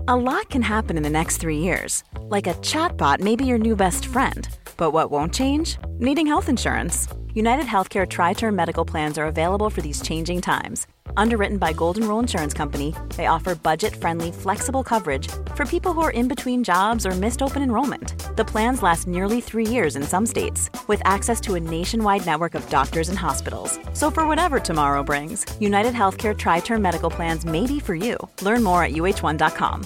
A lot can happen in the next 3 years. Like a chatbot may be your new best friend. But what won't change? Needing health insurance. United Healthcare Tri-Term Medical Plans are available for these changing times. Underwritten by Golden Rule Insurance Company, they offer budget-friendly, flexible coverage for people who are in between jobs or missed open enrollment. The plans last nearly 3 years in some states, with access to a nationwide network of doctors and hospitals. So for whatever tomorrow brings, United Healthcare Tri-Term Medical Plans may be for you. Learn more at uh1.com.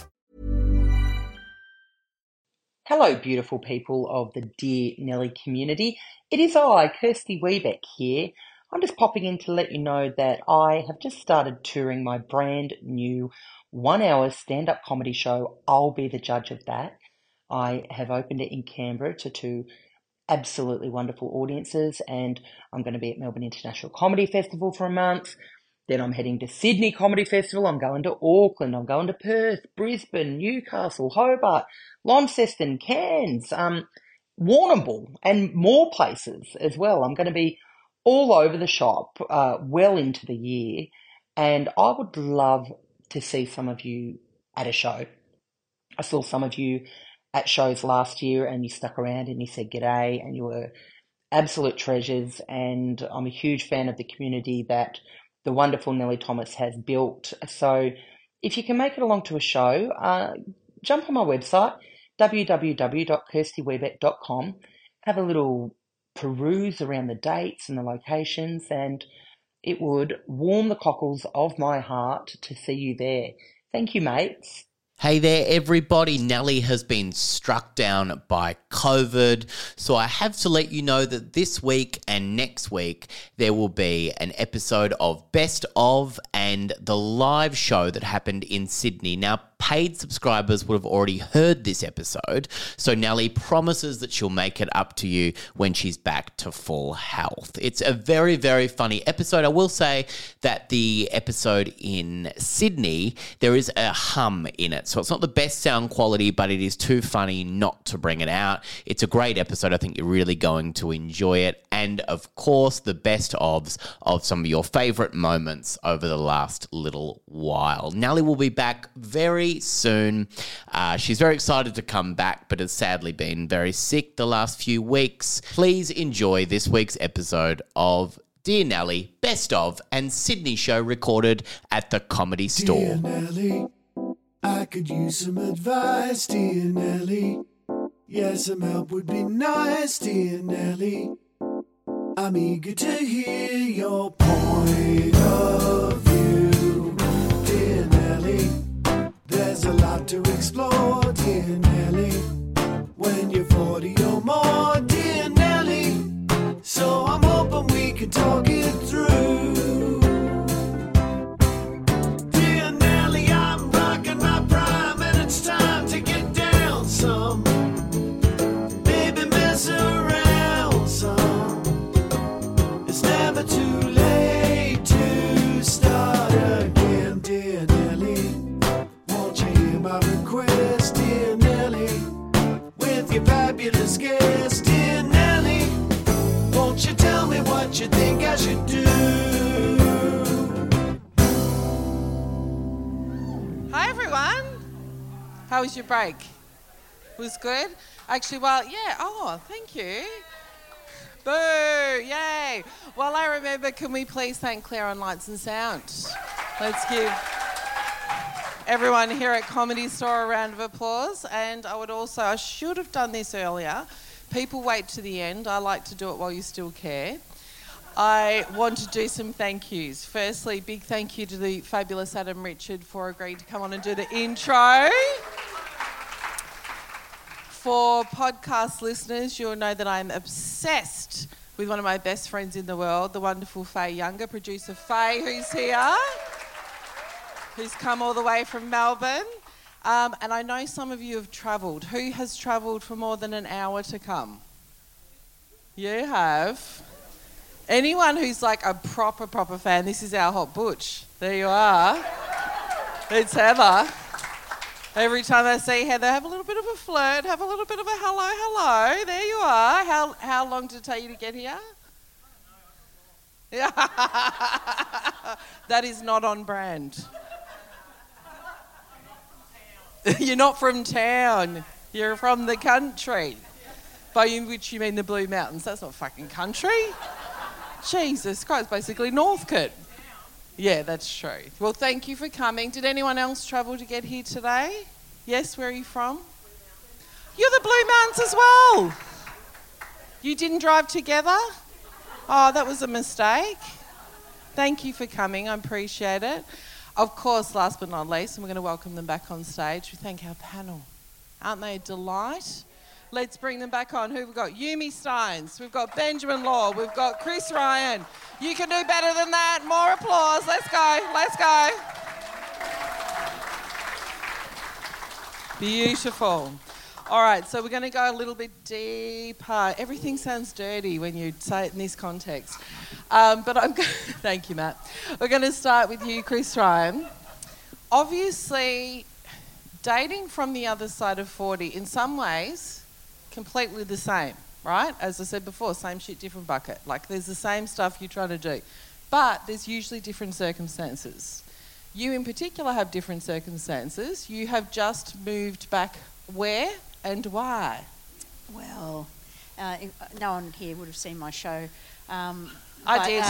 Hello, beautiful people of the Dear Nelly community. It is I, Kirsty Wiebeck here. I'm just popping in to let you know that I have just started touring my brand new 1 hour stand-up comedy show. I'll be the judge of that. I have opened it in Canberra to 2 absolutely wonderful audiences, and I'm going to be at Melbourne International Comedy Festival for a month. Then I'm heading to Sydney Comedy Festival. I'm going to Auckland. I'm going to Perth, Brisbane, Newcastle, Hobart, Launceston, Cairns, Warrnambool, and more places as well. I'm going to be all over the shop well into the year, and I would love to see some of you at a show. I saw some of you at shows last year, and you stuck around and you said g'day, and you were absolute treasures, and I'm a huge fan of the community that the wonderful Nellie Thomas has built. So if you can make it along to a show, jump on my website, www.kirstywiebeck.com, have a little peruse around the dates and the locations, and it would warm the cockles of my heart to see you there. Thank you, mates. Hey there, everybody. Nelly has been struck down by COVID, so I have to let you know that this week and next week there will be an episode of Best Of and the live show that happened in Sydney. Now, paid subscribers would have already heard this episode, so Nelly promises that she'll make it up to you when she's back to full health. It's a very, very funny episode. I will say that the episode in Sydney, there is a hum in it. So it's not the best sound quality, but it is too funny not to bring it out. It's a great episode. I think you're really going to enjoy it. And of course, the best ofs of some of your favorite moments over the last little while. Nelly will be back very soon. She's very excited to come back, but has sadly been very sick the last few weeks. Please enjoy this week's episode of Dear Nelly, Best Of, and Sydney show recorded at the Comedy Store. Dear Nelly, I could use some advice, dear Nelly. Yeah, some help would be nice, dear Nelly. I'm eager to hear your point of view, dear Nelly. There's a lot to explore, dear Nelly. When you're 40 or more, dear Nelly. So I'm hoping we can talk it through. Dear Nelly, I'm rocking my prime and it's time to get down some. Maybe mess around some. It's never too late to start again, dear Nelly. Won't you hear my request, dear Nelly? With your fabulous guest, dear Nelly. Won't you tell me what you think I should do? Hi everyone. How was your break? Was good? Actually, well, yeah. Oh, thank you. Boo! Yay! Well, I remember, can we please thank Claire on Lights and Sound? Let's give everyone here at Comedy Store a round of applause. And I should have done this earlier. People wait to the end. I like to do it while you still care. I want to do some thank yous. Firstly, big thank you to the fabulous Adam Richard for agreeing to come on and do the intro. For podcast listeners, you'll know that I'm obsessed with one of my best friends in the world, the wonderful Faye Younger, producer Faye, who's here, who's come all the way from Melbourne. And I know some of you have travelled. Who has travelled for more than an hour to come? You have. Anyone who's like a proper fan, this is our hot butch. There you are. It's Heather. Every time I see Heather, have a little bit of a flirt, have a little bit of a hello. There you are. How long did it take you to get here? That is not on brand. You're not from town. You're from the country. By which you mean the Blue Mountains. That's not fucking country. Jesus Christ, basically Northcote. Yeah, that's true. Well, thank you for coming. Did anyone else travel to get here today? Yes, where are you from? You're the Blue Mountains as well. You didn't drive together? Oh, that was a mistake. Thank you for coming. I appreciate it. Of course, last but not least, and we're going to welcome them back on stage, we thank our panel. Aren't they a delight? Let's bring them back on. Who we've got? Yumi Steins. We've got Benjamin Law. We've got Chris Ryan. You can do better than that. More applause. Let's go. Let's go. Beautiful. All right, so we're going to go a little bit deeper. Everything sounds dirty when you say it in this context. But thank you, Matt. We're going to start with you, Chris Ryan. Obviously, dating from the other side of 40, in some ways, completely the same, right? As I said before, same shit, different bucket. Like, there's the same stuff you're trying to do. But there's usually different circumstances. You in particular have different circumstances. You have just moved back where and why? Well, no one here would have seen my show. I did.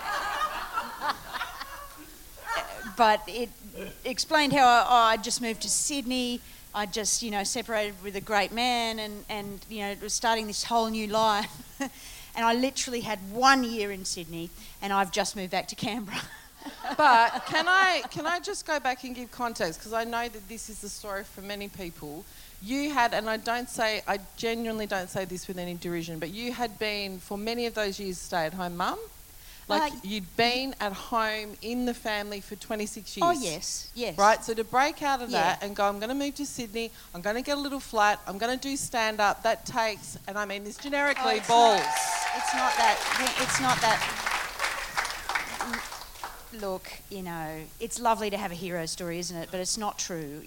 But it explained how I just moved to Sydney. I just, separated with a great man and was starting this whole new life. And I literally had 1 year in Sydney and I've just moved back to Canberra. But can I just go back and give context? Because I know that this is the story for many people. You had, and I genuinely don't say this with any derision, but you had been, for many of those years, stay-at-home mum. Like, you'd been at home in the family for 26 years. Oh, yes. Right, so to break out of that and go, I'm going to move to Sydney, I'm going to get a little flat, I'm going to do stand-up, that takes, and I mean this generically, balls. It's not that. Look, it's lovely to have a hero story, isn't it? But it's not true.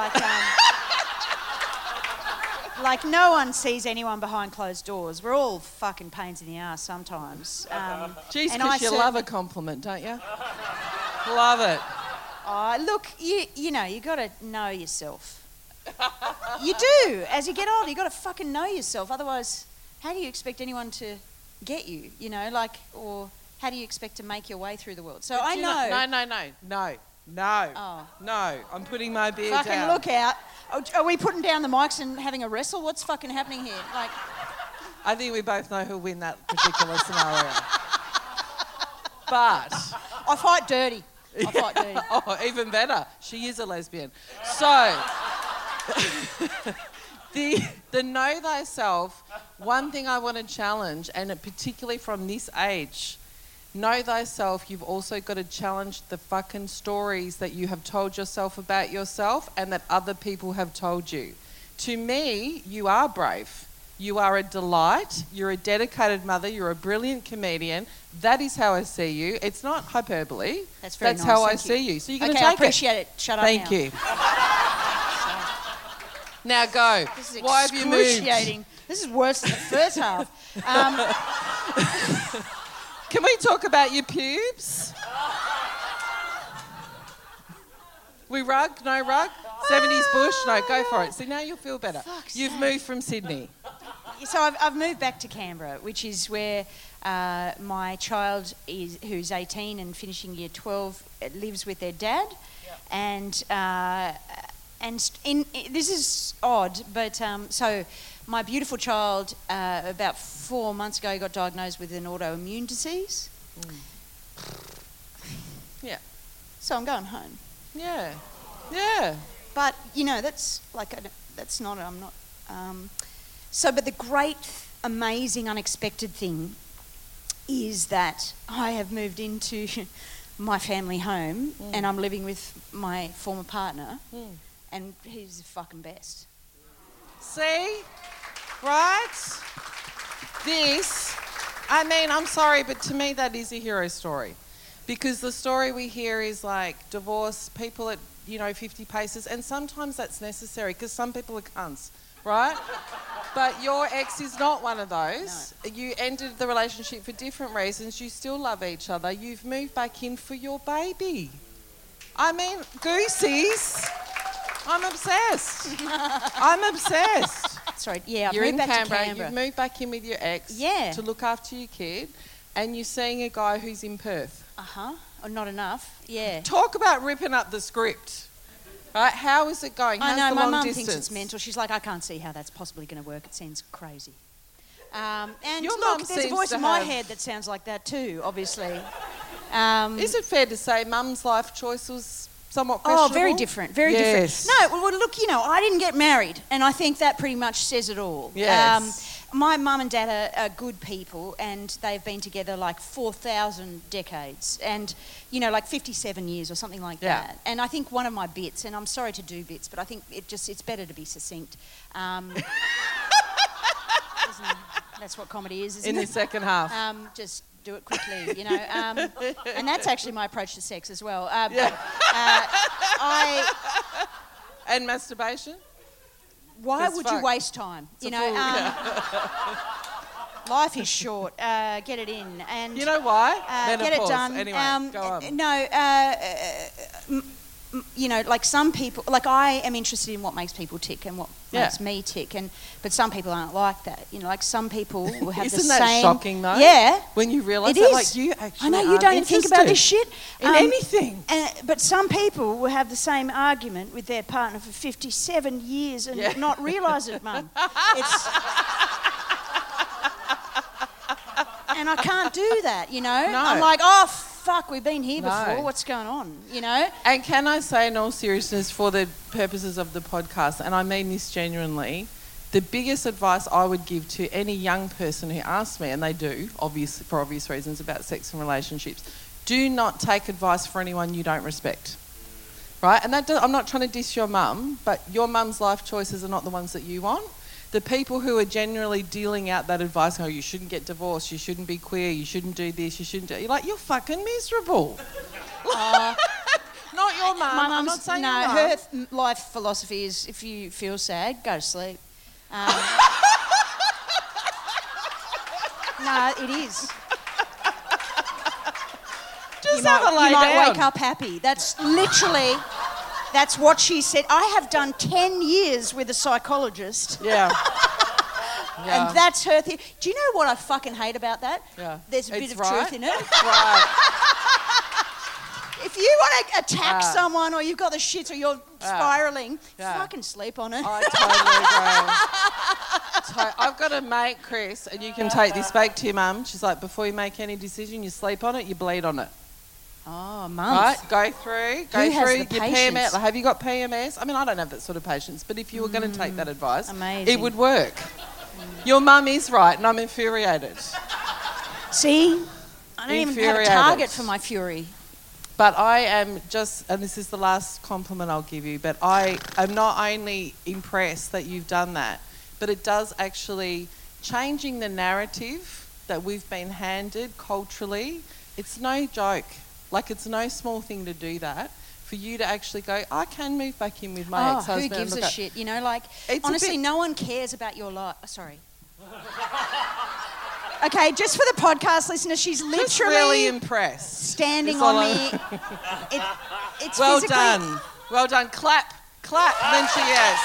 Like no one sees anyone behind closed doors. We're all fucking pains in the ass sometimes. Jeez, because you love a compliment, don't you? Love it. Look, you got to know yourself. You do. As you get older, you got to fucking know yourself. Otherwise, how do you expect anyone to get you? Or how do you expect to make your way through the world? So I know. No. Oh. No. I'm putting my beer fucking down. Look out. Are we putting down the mics and having a wrestle? What's fucking happening here? I think we both know who'll win that particular scenario. But I fight dirty. Oh, even better. She is a lesbian. So the know thyself, one thing I want to challenge, and particularly from this age, know thyself, you've also got to challenge the fucking stories that you have told yourself about yourself and that other people have told you. To me, you are brave. You are a delight. You're a dedicated mother. You're a brilliant comedian. That is how I see you. It's not hyperbole. That's very nice. How I Thank see you. So you're going to I take appreciate it. Shut up Thank now. you. Now go. This is Why have you moved? excruciating. This is worse than the first half. Can we talk about your pubes? We rug? No rug? 70s bush? No, go for it. See, now you'll feel better. You've moved from Sydney. So I've moved back to Canberra, which is where my child who's 18 and finishing year 12 lives with their dad. Yeah. This is odd, but so my beautiful child about 4 months ago got diagnosed with an autoimmune disease. Yeah. So I'm going home. Yeah. Yeah. But that's not. I'm not. But the great, amazing, unexpected thing is that I have moved into my family home and I'm living with my former partner, and he's the fucking best. See? Right? I'm sorry, but to me that is a hero story. Because the story we hear is like divorce, people at, 50 paces, and sometimes that's necessary because some people are cunts, right? But your ex is not one of those. No. You ended the relationship for different reasons. You still love each other. You've moved back in for your baby. I mean, goosies. I'm obsessed. I'm obsessed. Sorry, yeah, I've You're moved in back Canberra. to Canberra. You've moved back in with your ex Yeah. to look after your kid, and you're seeing a guy who's in Perth. Oh, not enough. Yeah. Talk about ripping up the script. Right? How is it going? I How's know, the my long mum distance? thinks it's mental. She's like, I can't see how that's possibly going to work. It seems crazy. And Your mum look, there's a seems voice to in my have- head that sounds like that too, obviously. Is it fair to say mum's life choice was somewhat Oh, questionable? very different, very Yes. different. No, well, look, I didn't get married, and I think that pretty much says it all. Yes. My mum and dad are good people, and they've been together like 4,000 decades, and, like 57 years or something like Yeah. that. And I think one of my bits, and I'm sorry to do bits, but I think it's better to be succinct. That's what comedy is, isn't In it? the second half. Just do it quickly, and that's actually my approach to sex as well. And masturbation? Why It's would fuck. you waste time? a fool, Life is short. Get it in, and You know why? get it Menopause. done. Anyway, go on. Like some people, like I am interested in what makes people tick and what Yeah. makes me tick, but some people aren't like that. Like some people will have the Isn't same. that shocking though? Yeah. When you realise It that, is. like you actually I know you aren't don't think about this interested shit in anything. But some people will have the same argument with their partner for 57 years and Yeah. not realise it, Mum. And I can't do that, No. I'm like, oh fuck, we've been here No. before. What's going on? And can I say, in all seriousness, for the purposes of the podcast, and I mean this genuinely, the biggest advice I would give to any young person who asks me, and they do, for obvious reasons, about sex and relationships, do not take advice for anyone you don't respect. Right? And I'm not trying to diss your mum, but your mum's life choices are not the ones that you want. The people who are generally dealing out that advice, you shouldn't get divorced, you shouldn't be queer, you shouldn't do this, you shouldn't do... You're like, you're fucking miserable. Not your mum. My I'm mum's, not saying no, your mum. her life philosophy is if you feel sad, go to sleep. No, it is. Just you have might, a lay you might down. wake up happy. That's literally, that's what she said. I have done 10 years with a psychologist, Yeah. Yeah. and that's her thing. Do you know what I fucking hate about that? Yeah. There's a bit It's of right. truth in it. It's right. If you want to attack Yeah. someone or you've got the shit or you're spiralling, Yeah. fucking sleep on it. I totally agree. I've got a mate, Chris, and you can take this back to your mum. She's like, before you make any decision, you sleep on it, you bleed on it. Oh, month. Right? Go through Who has your the patience? PMS. Like, have you got PMS? I mean, I don't have that sort of patience, but if you were going to take that advice, Amazing. it would work. Your mum is right, and I'm infuriated. See? I don't even have a Infuriated. target for my fury. But I am just, and this is the last compliment I'll give you, but I am not only impressed that you've done that, but it does actually, changing the narrative that we've been handed culturally, it's no joke. Like, it's no small thing to do that. For you to actually go, I can move back in with my ex-husband. Who gives and a look at-" shit? It's a Honestly, bit- no one cares about your life. Sorry. Okay, just for the podcast listeners, she's Just literally really impressed. standing That's all on I'm- me. It's Well physically... done. Well done. Clap. Clap. Then she yes.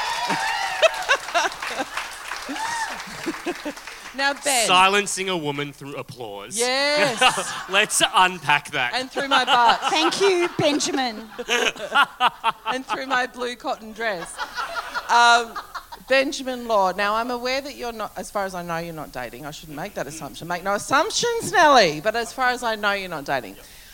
Now, Ben. Silencing a woman through applause. Yes. Let's unpack that. And through my butt. Thank you, Benjamin. And through my blue cotton dress. Benjamin Law. Now, I'm aware that you're not, as far as I know, you're not dating. I shouldn't make that assumption. Make no assumptions, Nelly. But as far as I know, you're not dating.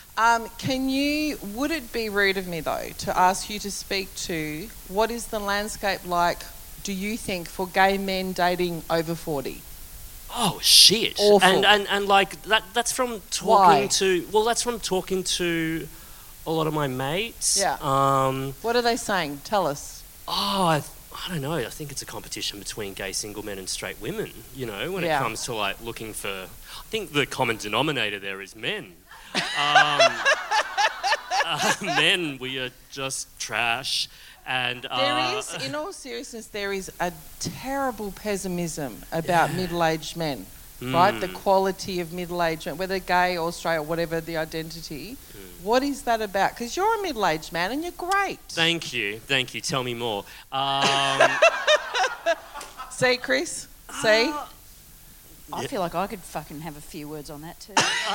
Would it be rude of me, though, to ask you to speak to what is the landscape like, do you think, for gay men dating over 40? Oh shit! Awful. And like that's from Why? that's from talking to a lot of my mates. Yeah. What are they saying? Tell us. I don't know. I think it's a competition between gay single men and straight women. When Yeah. it comes to like looking for, I think the common denominator there is men. Men, we are just trash. And There is, in all seriousness, there is a terrible pessimism about middle-aged men. right? The quality of middle-aged men, whether gay or straight or whatever the identity. What is that about? Because you're a middle-aged man and you're great. Thank you. Tell me more. See, Chris? See? I feel like I could fucking have a few words on that too.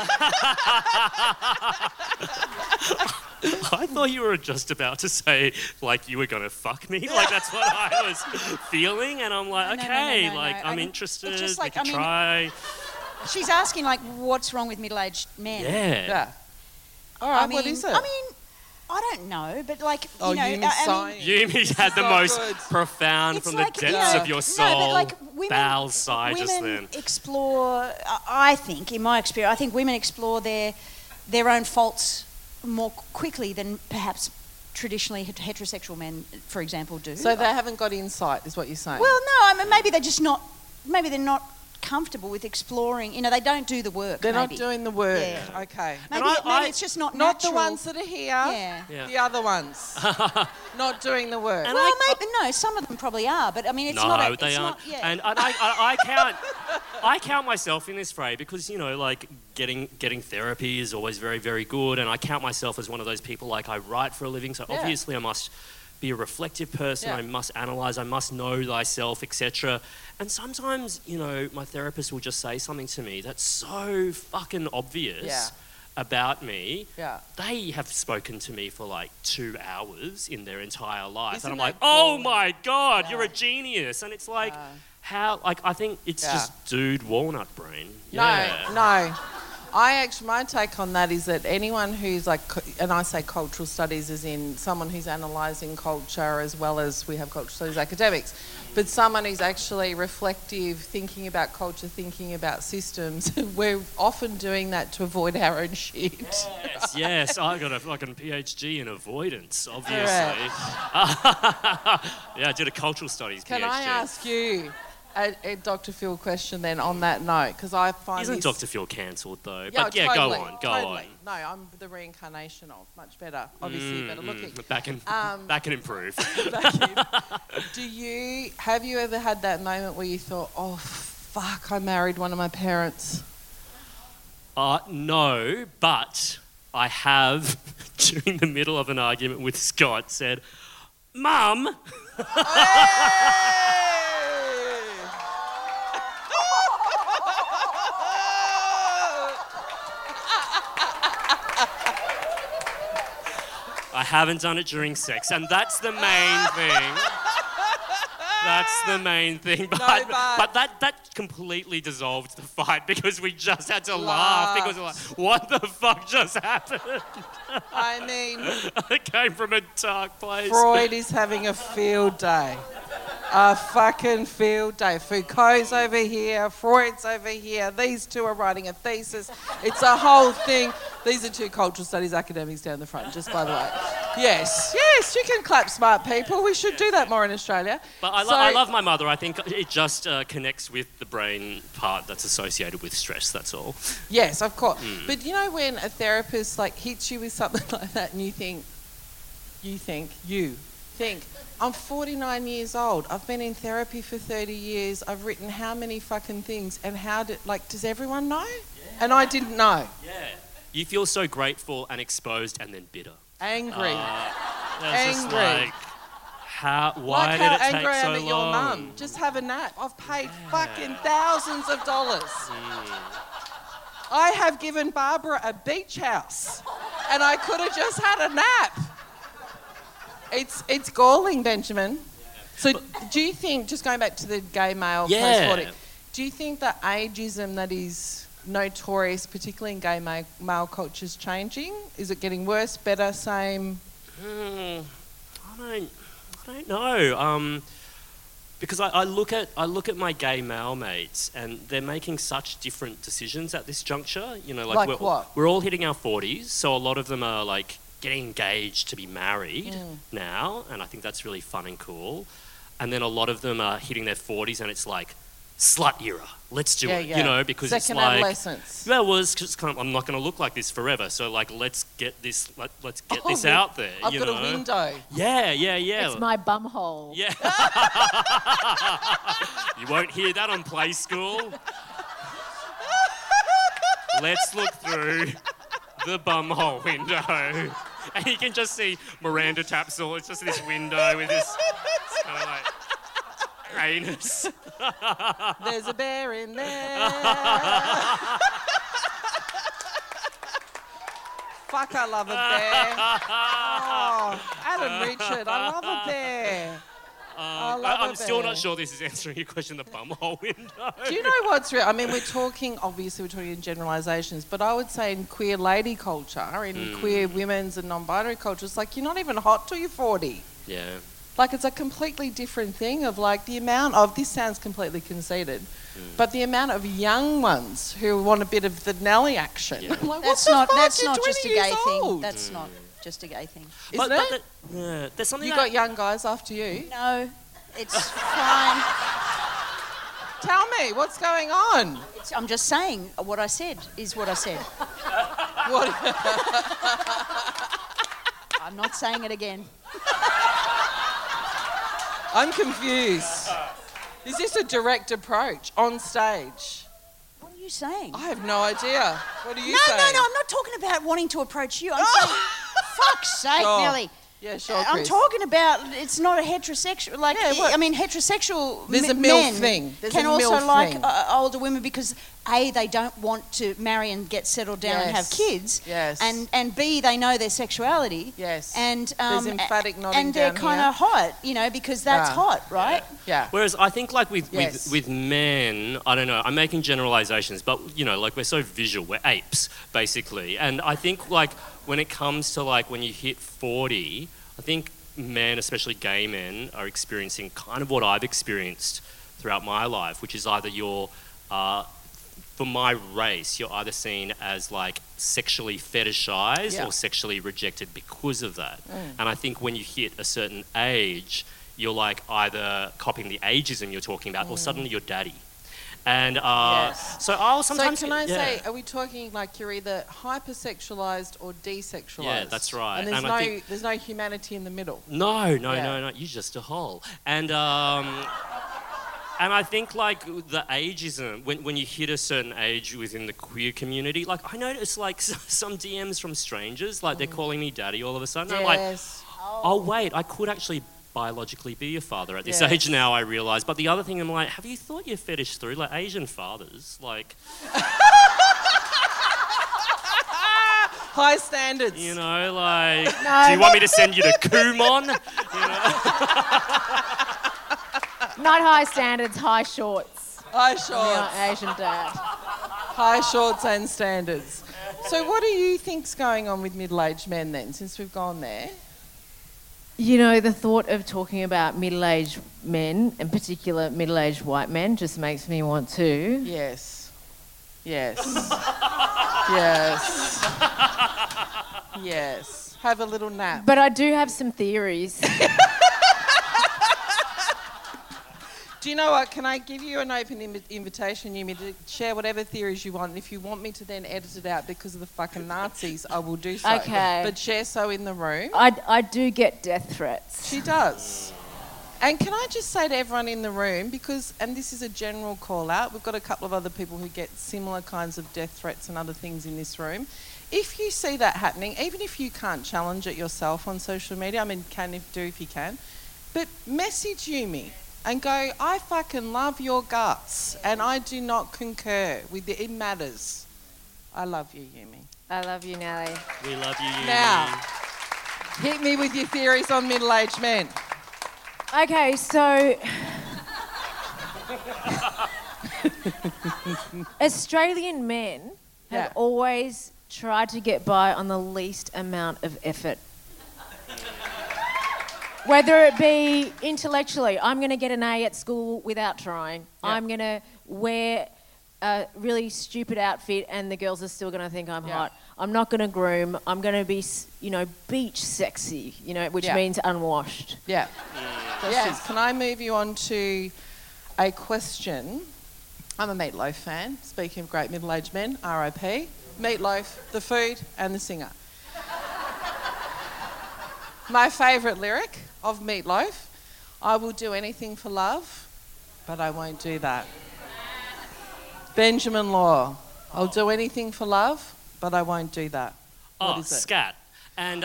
I thought you were just about to say, like, you were going to fuck me. Like, that's what I was feeling. And I'm like, No, okay, no, like, I'm it's interested. just like, we could try. She's asking, like, what's wrong with middle-aged men? Yeah. All right, what is it? I mean, I don't know, but like, Oh, you know, Yumi's I sighing. Yumi had the so most good. profound it's from like, the you depths know, of your no, soul. but like women, bow sigh just then. women explore. I think, in my experience, I think women explore their own faults more quickly than perhaps traditionally heterosexual men, for example, do. So they haven't got insight, is what you're saying? Well, no, I mean, maybe they're just not. Maybe they're not comfortable with exploring. You know, they don't do the work. They're maybe. not doing the work. Yeah. Okay. Maybe, And maybe it's just not Not natural. the ones that are here. Yeah. Yeah. The other ones. Not doing the work. And Well, maybe no. Some of them probably are, but I mean, it's no, not. they it's aren't. Not, yeah. And I count myself in this fray because, you know, like getting therapy is always very, very good. And I count myself as one of those people, like I write for a living. So Yeah. obviously I must be a reflective person. Yeah. I must analyze. I must know thyself, etc. And sometimes, you know, my therapist will just say something to me that's so fucking obvious Yeah. about me. Yeah. They have spoken to me for like 2 hours in their entire life. Isn't and I'm like, that oh cool? my God, Yeah. you're a genius. And it's like, how, like, I think it's Yeah. just dude walnut brain. Yeah. No. My take on that is that anyone who's like, and I say cultural studies as in someone who's analysing culture as well as we have cultural studies academics, but someone who's actually reflective, thinking about culture, thinking about systems, we're often doing that to avoid our own shit. Yes, I got a fucking PhD in avoidance, obviously. Yeah, I did a cultural studies Can PhD. I ask you a Dr. Phil question then on that note? Because I find Isn't this... Dr. Phil cancelled though? Yeah, But yeah, totally, go on. totally. No, I'm the reincarnation of. Much better. Obviously, better looking. That can improve. Have you ever had that moment where you thought, oh, fuck, I married one of my parents? No, but I have, during the middle of an argument with Scott, said, Mum, I haven't done it during sex, and that's the main thing. That's the main thing. But that completely dissolved the fight because we just had to laugh because we're like, what the fuck just happened? I mean, It came from a dark place. Freud is having a field day. A fucking field day. Foucault's over here, Freud's over here. These two are writing a thesis. It's a whole thing. These are two cultural studies academics down the front, just by the way. Yes, you can clap smart people. We should do that more in Australia. But I love my mother. I think it just connects with the brain part that's associated with stress, that's all. Yes, of course. But you know when a therapist like hits you with something like that and you think, I'm 49 years old. I've been in therapy for 30 years. I've written how many fucking things and does everyone know? Yeah. And I didn't know. Yeah. You feel so grateful and exposed and then bitter. Angry. That's just like, why like did how it take angry I am so at your long? mum. Just have a nap. I've paid fucking thousands of dollars. I have given Barbara a beach house and I could have just had a nap. It's galling, Benjamin. So do you think, just going back to the gay male post-40, do you think the ageism that is notorious, particularly in gay male culture, is changing? Is it getting worse, better, same? I don't know. Because I look at my gay male mates and they're making such different decisions at this juncture. You know, Like what? We're all hitting our 40s, so a lot of them are like getting engaged to be married now, and I think that's really fun and cool. And then a lot of them are hitting their 40s and it's like, slut era, let's do it, you know, because second it's like... adolescence. Yeah, well, it's just kind of, I'm not going to look like this forever, so like, let's get this out there, I've got a window. Yeah. It's my bum hole. Yeah. You won't hear that on Play School. let's look through the bumhole window. And you can just see Miranda Tapsell. It's just this window with this kind of like anus. There's a bear in there. Fuck, I love a bear. Oh, Adam Richard, I love a bear. I'm still not sure this is answering your question, the bumhole window. Do you know what's real? I mean, we're talking in generalisations, but I would say in queer lady culture, in queer women's and non-binary culture, it's like you're not even hot till you're 40. Yeah. Like, it's a completely different thing of, like, the amount of, this sounds completely conceited, but the amount of young ones who want a bit of the Nelly action. Yeah. Like, That's what the not. fuck? That's You're not 20 just a years gay thing. old. That's not just a gay thing. Isn't it? There's something You that- got young guys after you. No, it's fine. Tell me, what's going on? I'm just saying what I said is what I said. What? I'm not saying it again. I'm confused. Is this a direct approach on stage? What are you saying? I have no idea. What are you No, saying? I'm not talking about wanting to approach you. I'm saying, fuck's sake, Sure. Nelly. Yeah, sure, I'm Chris. talking about it's not a heterosexual. Like, Yeah, what- I mean, heterosexual There's a MILF men thing. There's can a also MILF like thing. older women because A, they don't want to marry and get settled down and have Yes. kids. Yes. And B, they know their sexuality. Yes. And There's emphatic nodding and they're down kind here. of hot, you know, because that's Ah. hot, right? Yeah. Whereas I think like with Yes. men, I don't know, I'm making generalizations, but you know, like we're so visual, we're apes basically. And I think like when it comes to like when you hit 40, I think men, especially gay men, are experiencing kind of what I've experienced throughout my life, which is either you're for my race, you're either seen as like sexually fetishized Yeah. or sexually rejected because of that. And I think when you hit a certain age, you're like either copying the ageism you're talking about or suddenly you're daddy. And Yes. so I'll sometimes... So can I yeah. say, are we talking like you're either hypersexualized or desexualized? Yeah, that's right. And there's And I think- there's no humanity in the middle. No, Yeah. you're just a hole. And I think like the ageism, when you hit a certain age within the queer community, like I notice like some DMs from strangers, like they're calling me daddy all of a sudden. I'm like, Yes. oh wait, I could actually biologically be a father at this Yes. age now, I realise. But the other thing, I'm like, have you thought your fetish through? Like Asian fathers, like, High standards. you know, like, No. do you want me to send you to Kumon? You know? Not high standards, high shorts. High Your shorts. Asian dad. High shorts and standards. So what do you think's going on with middle-aged men then, since we've gone there? You know, the thought of talking about middle-aged men, in particular middle-aged white men, just makes me want to. Yes. Yes. Yes. Yes. Have a little nap. But I do have some theories. Do you know what? Can I give you an open invitation, Yumi, to share whatever theories you want? And if you want me to then edit it out because of the fucking Nazis, I will do so. Okay. But share so in the room. I do get death threats. She does. And can I just say to everyone in the room, because, and this is a general call out, we've got a couple of other people who get similar kinds of death threats and other things in this room. If you see that happening, even if you can't challenge it yourself on social media, I mean, if you can, but message Yumi and go, I fucking love your guts and I do not concur with it. It matters. I love you, Yumi. I love you, Nelly. We love you, Yumi. Now, hit me with your theories on middle-aged men. Okay, so Australian men have Yeah. always tried to get by on the least amount of effort. Whether it be intellectually, I'm going to get an A at school without trying. Yeah. I'm going to wear a really stupid outfit and the girls are still going to think I'm Yeah. hot. I'm not going to groom. I'm going to be, beach sexy, which Yeah. means unwashed. Yeah. Yes. Can I move you on to a question? I'm a Meatloaf fan. Speaking of great middle-aged men, R.I.P. Meatloaf, the food and the singer. My favourite lyric of Meatloaf, I will do anything for love, but I won't do that. Benjamin Law, I'll do anything for love, but I won't do that. What is it? Scat. And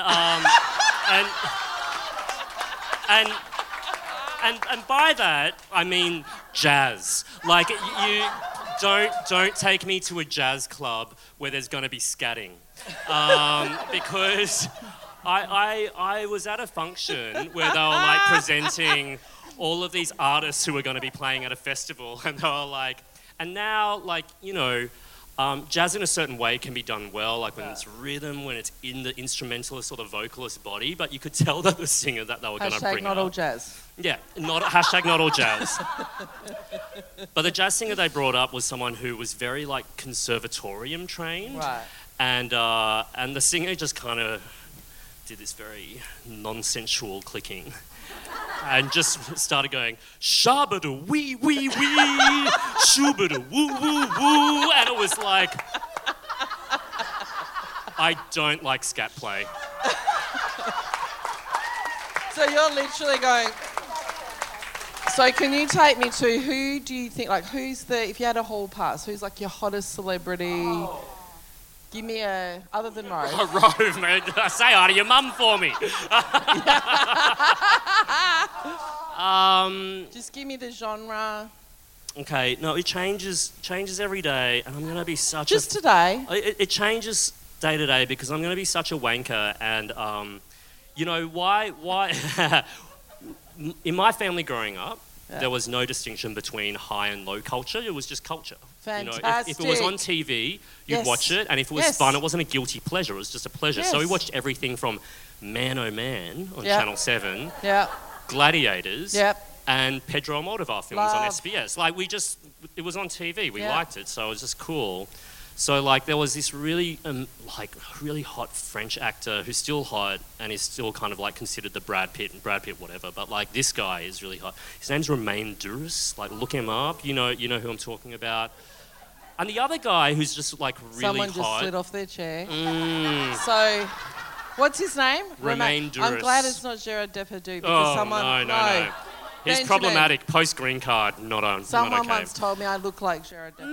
by that I mean jazz. Like you don't take me to a jazz club where there's going to be scatting, because I was at a function where they were like presenting all of these artists who were going to be playing at a festival, and they were like, and now like jazz in a certain way can be done well, like when it's rhythm, when it's in the instrumentalist or the vocalist body, but you could tell that the singer that they were going to bring not up. all jazz. Yeah, not all jazz. But the jazz singer they brought up was someone who was very like conservatorium trained. Right. And the singer just kind of did this very non-sensual clicking. And just started going, shabada wee wee wee, shubada woo woo woo, and it was like, I don't like scat play. So you're literally going. So can you take me to who do you think, like if you had a hall pass, who's like your hottest celebrity? Give me other than Rove. Rove, man. Say hi to your mum for me. Just give me the genre. Okay, no, it changes every day, and I'm going to be such Just today. It changes day to day because I'm going to be such a wanker, and why? In my family growing up, there was no distinction between high and low culture. It was just culture. Fantastic. If it was on TV, you'd watch it, and if it was fun, it wasn't a guilty pleasure. It was just a pleasure. Yes. So we watched everything from Man Oh Man on Channel 7, Gladiators, and Pedro Almodovar films on SBS. Like it was on TV. We liked it, so it was just cool. So like there was this really really hot French actor who's still hot and is still kind of like considered the Brad Pitt whatever, but like this guy is really hot. His name's Romain Duris. Like look him up. You know who I'm talking about. And the other guy who's just like really Someone hot. just slid off their chair. So what's his name? Romain Duris. I'm glad it's not Gerard Depardieu because no. He's Benjamin. Problematic. Post green card, not on. Someone not okay. once told me I look like Gerard Depardieu.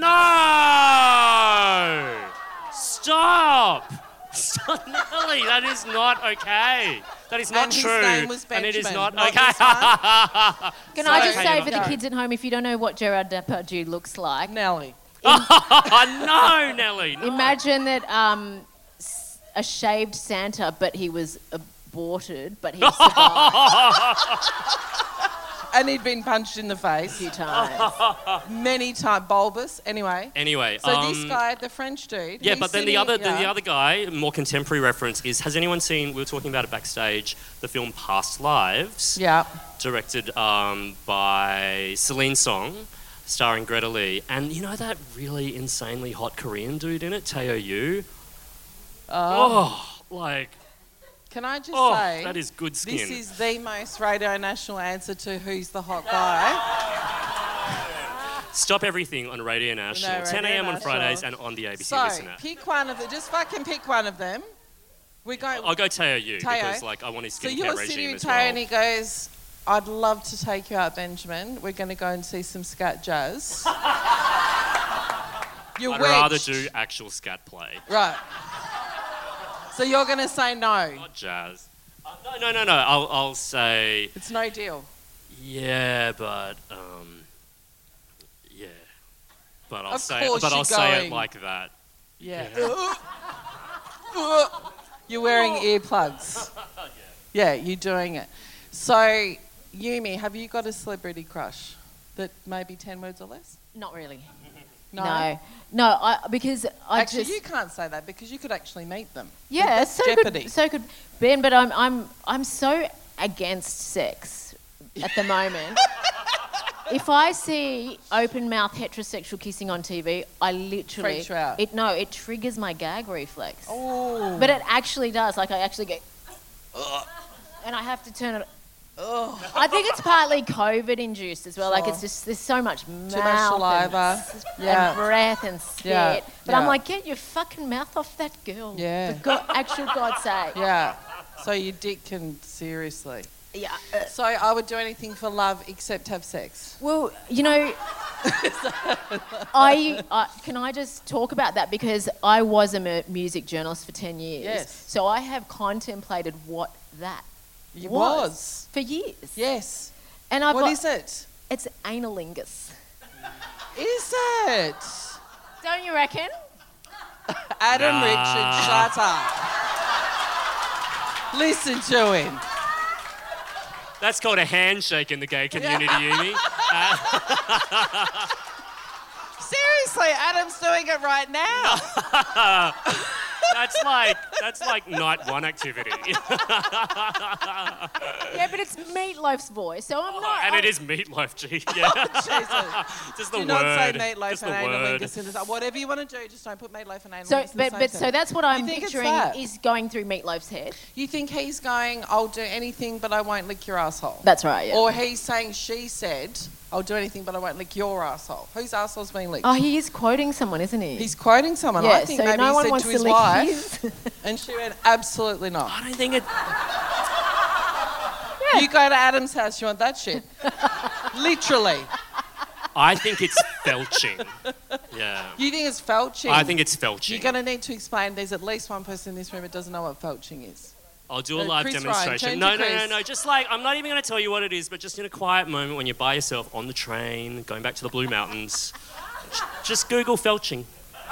No! Stop! Stop, Nelly. That is not okay. That is not And true. his name was and it is Benjamin, not not okay. this one. Can I just say for the kids at home, if you don't know what Gerard Depardieu looks like, Nelly. No, Nelly. No. imagine that a shaved Santa, but he was aborted, but he survived And he'd been punched in the face a few times. many times. Bulbous. Anyway. So this guy, the French dude. Yeah, he's but then the sitting- other guy, more contemporary reference is, has anyone seen, we were talking about it backstage, the film Past Lives? Yeah. Directed by Celine Song, starring Greta Lee. And you know that really insanely hot Korean dude in it, Tae Yoo? Can I just say, that is good skin. this is the most Radio National answer to who's the hot guy. Stop everything on Radio National, No, 10 Radio a.m. on National. Fridays and on the ABC So, Listener. pick one of them. Just fucking pick one of them. We're going. I'll go Tae Yoo Tae. because I want his So skincare you're regime sitting with as Tae well. and he goes, I'd love to take you out, Benjamin. We're going to go and see some scat jazz. You're I'd wedged. rather do actual scat play, Right. So you're going to say no. not jazz. No. I'll say It's no deal. yeah, but yeah. But I'll Of say course I'll you're say it going. like that. Yeah. You're wearing earplugs. Yeah, you're doing it. So, Yumi, have you got a celebrity crush that maybe 10 words or less? Not really. No. No, because I Actually, just you can't say that because you could actually meet them. yeah, That's so jeopardy. good, so good, Ben. But I'm so against sex at the moment. If I see open mouth heterosexual kissing on TV, I literally Freaks you out. it triggers my gag reflex. Oh. But it actually does. Like I actually get, and I have to turn it. I think it's partly COVID induced as well. Like it's just there's so much mouth much saliva. and breath and spit. Yeah. But I'm Yeah. like, get your fucking mouth off that girl. Yeah. For actual God's sake. Yeah. So your dick can seriously. Yeah. So I would do anything for love except have sex. Well, you know, Can I just talk about that, because I was a music journalist for 10 years. Yes. So I have contemplated what that You was for years. Yes. And I've What got, is it? It's analingus. Is it? Don't you reckon? Adam Nah. Richard, shut up. Listen to him. That's called a handshake in the gay community, Amy. Seriously, Adam's doing it right now. That's like night one activity. Yeah, but it's Meatloaf's voice, so I'm not. And it is meatloaf, gee. Yeah. Jesus. Just the Do word. not say meatloaf Just and the word. analingus in the whatever you want to do, just don't put meatloaf and analingus So, in the same so sentence. that's what I'm think it's picturing that? is going through Meatloaf's head. You think he's going, I'll do anything but I won't lick your asshole? That's right. Yeah. Or he's saying, she said, I'll do anything but I won't lick your asshole. Whose asshole's being licked? Oh, he is quoting someone, isn't he? He's quoting someone. Yeah, I think so maybe no he one said wants to to his lick wife, his. and she went, absolutely not. I don't think it. You go to Adam's house, you want that shit. Literally. I think it's felching. Yeah. You think it's felching? I think it's felching. You're going to need to explain. There's at least one person in this room that doesn't know what felching is. I'll do a live Chris Ryan, demonstration. turn No, to Chris. no. Just like, I'm not even going to tell you what it is, but just in a quiet moment when you're by yourself on the train, going back to the Blue Mountains, just Google felching.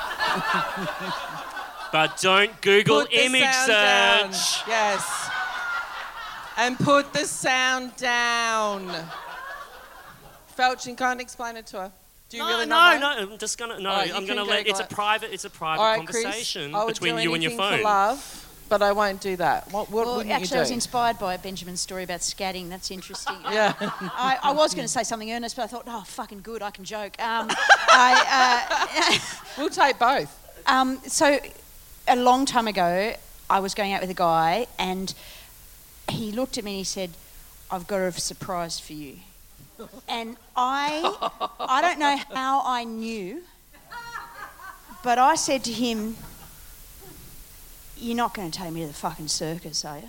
But don't Google Put the image sound search. down. Yes. And put the sound down. Felching, can't explain it to her. Do you really not know? No, I'm just gonna. No, All right, you I'm can gonna let. Google It's a it. private. It's a private All right, conversation Chris, I would between do you and your anything phone. for love, but I won't do that. What Well, wouldn't actually, you I was do? inspired by Benjamin's story about scatting. That's interesting. Yeah. I was going to say something earnest, but I thought, oh, fucking good, I can joke. We'll take both. So, a long time ago, I was going out with a guy, and he looked at me and he said, I've got a surprise for you. And I don't know how I knew, but I said to him, you're not going to take me to the fucking circus, are you?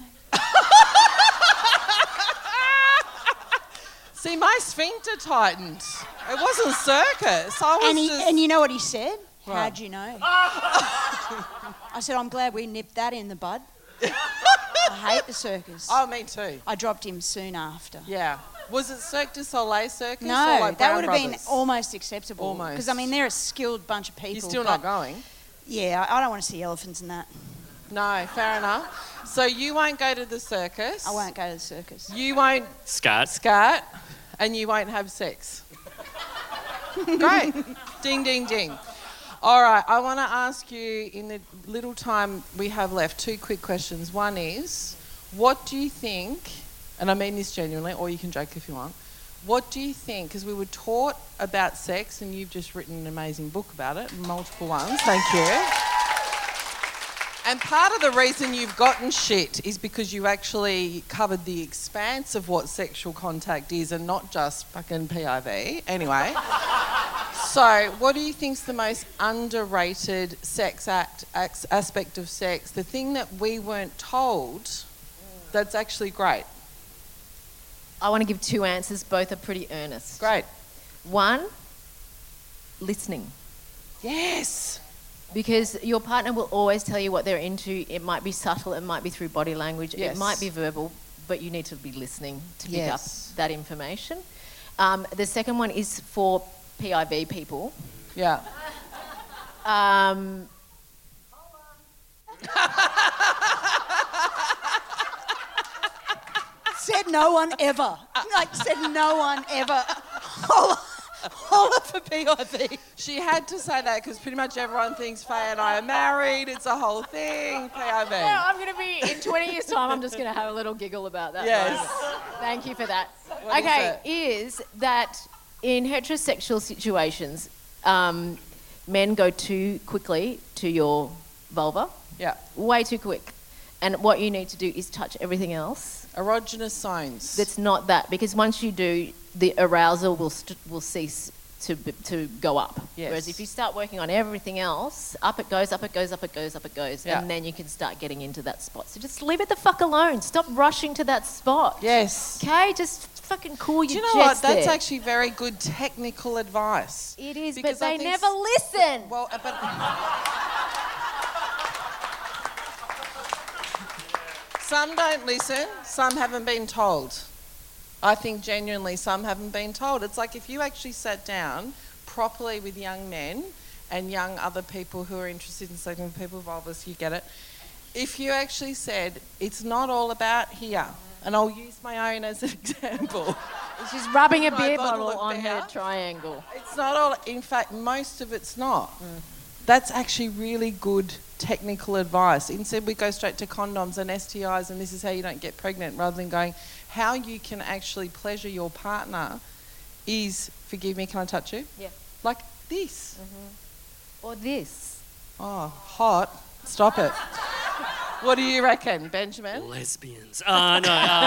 See, my sphincter tightened. It wasn't circus. I was just... And you know what he said? What? How'd you know? I said, I'm glad we nipped that in the bud. I hate the circus. Oh, me too. I dropped him soon after. Yeah. Was it Cirque du Soleil circus? No, or like that Brown would have been Brothers? almost acceptable. Almost. Because, I mean, they're a skilled bunch of people. You're still but not going? Yeah, I don't want to see elephants and that. No, fair enough. So you won't go to the circus. I won't go to the circus. You won't Scat. scat, and you won't have sex. Great. Ding, ding, ding. All right, I want to ask you, in the little time we have left, 2 quick questions. One is, what do you think, and I mean this genuinely, or you can joke if you want, what do you think, because we were taught about sex, and you've just written an amazing book about it, multiple ones, thank you. And part of the reason you've gotten shit is because you actually covered the expanse of what sexual contact is and not just fucking PIV. Anyway. So, what do you think's the most underrated sex aspect of sex? The thing that we weren't told that's actually great. I want to give 2 answers. Both are pretty earnest. Great. 1, listening. Yes. Because your partner will always tell you what they're into. It might be subtle, it might be through body language, Yes. it might be verbal, but you need to be listening to pick Yes. up that information. The second one is for PIV people. Yeah. Said no one ever. Like, said no one ever. Holla for PIV. She had to say that because pretty much everyone thinks Faye and I are married. It's a whole thing. PIV. Well, I'm going to be, in 20 years' time, I'm just going to have a little giggle about that. Yes. moment. Thank you for that. What is okay, it? is that in heterosexual situations, men go too quickly to your vulva, Yeah. way too quick. And what you need to do is touch everything else Erogenous zones. that's not that, because once you do, the arousal will cease to go up. Yes. Whereas if you start working on everything else, up it goes, up it goes, up it goes, up it goes, Yeah. and then you can start getting into that spot. So just leave it the fuck alone. Stop rushing to that spot. Yes. Okay, just fucking cool Do your you know what? jets That's there. actually very good technical advice. It is, Because but I they think never listen. Well, but some don't listen, some haven't been told. I think genuinely some haven't been told. It's like if you actually sat down properly with young men and young other people who are interested in sleeping with people of Vulvas, you get it. If you actually said, it's not all about here, and I'll use my own as an example. She's rubbing a My beer bottle bottle of on her beer. triangle. It's not all, in fact, most of it's not. That's actually really good technical advice. Instead, we go straight to condoms and STIs, and this is how you don't get pregnant, rather than going, how you can actually pleasure your partner is, forgive me, can I touch you? Yeah. Like this. Or this. Oh, hot. Stop it. What do you reckon, Benjamin? Lesbians. No.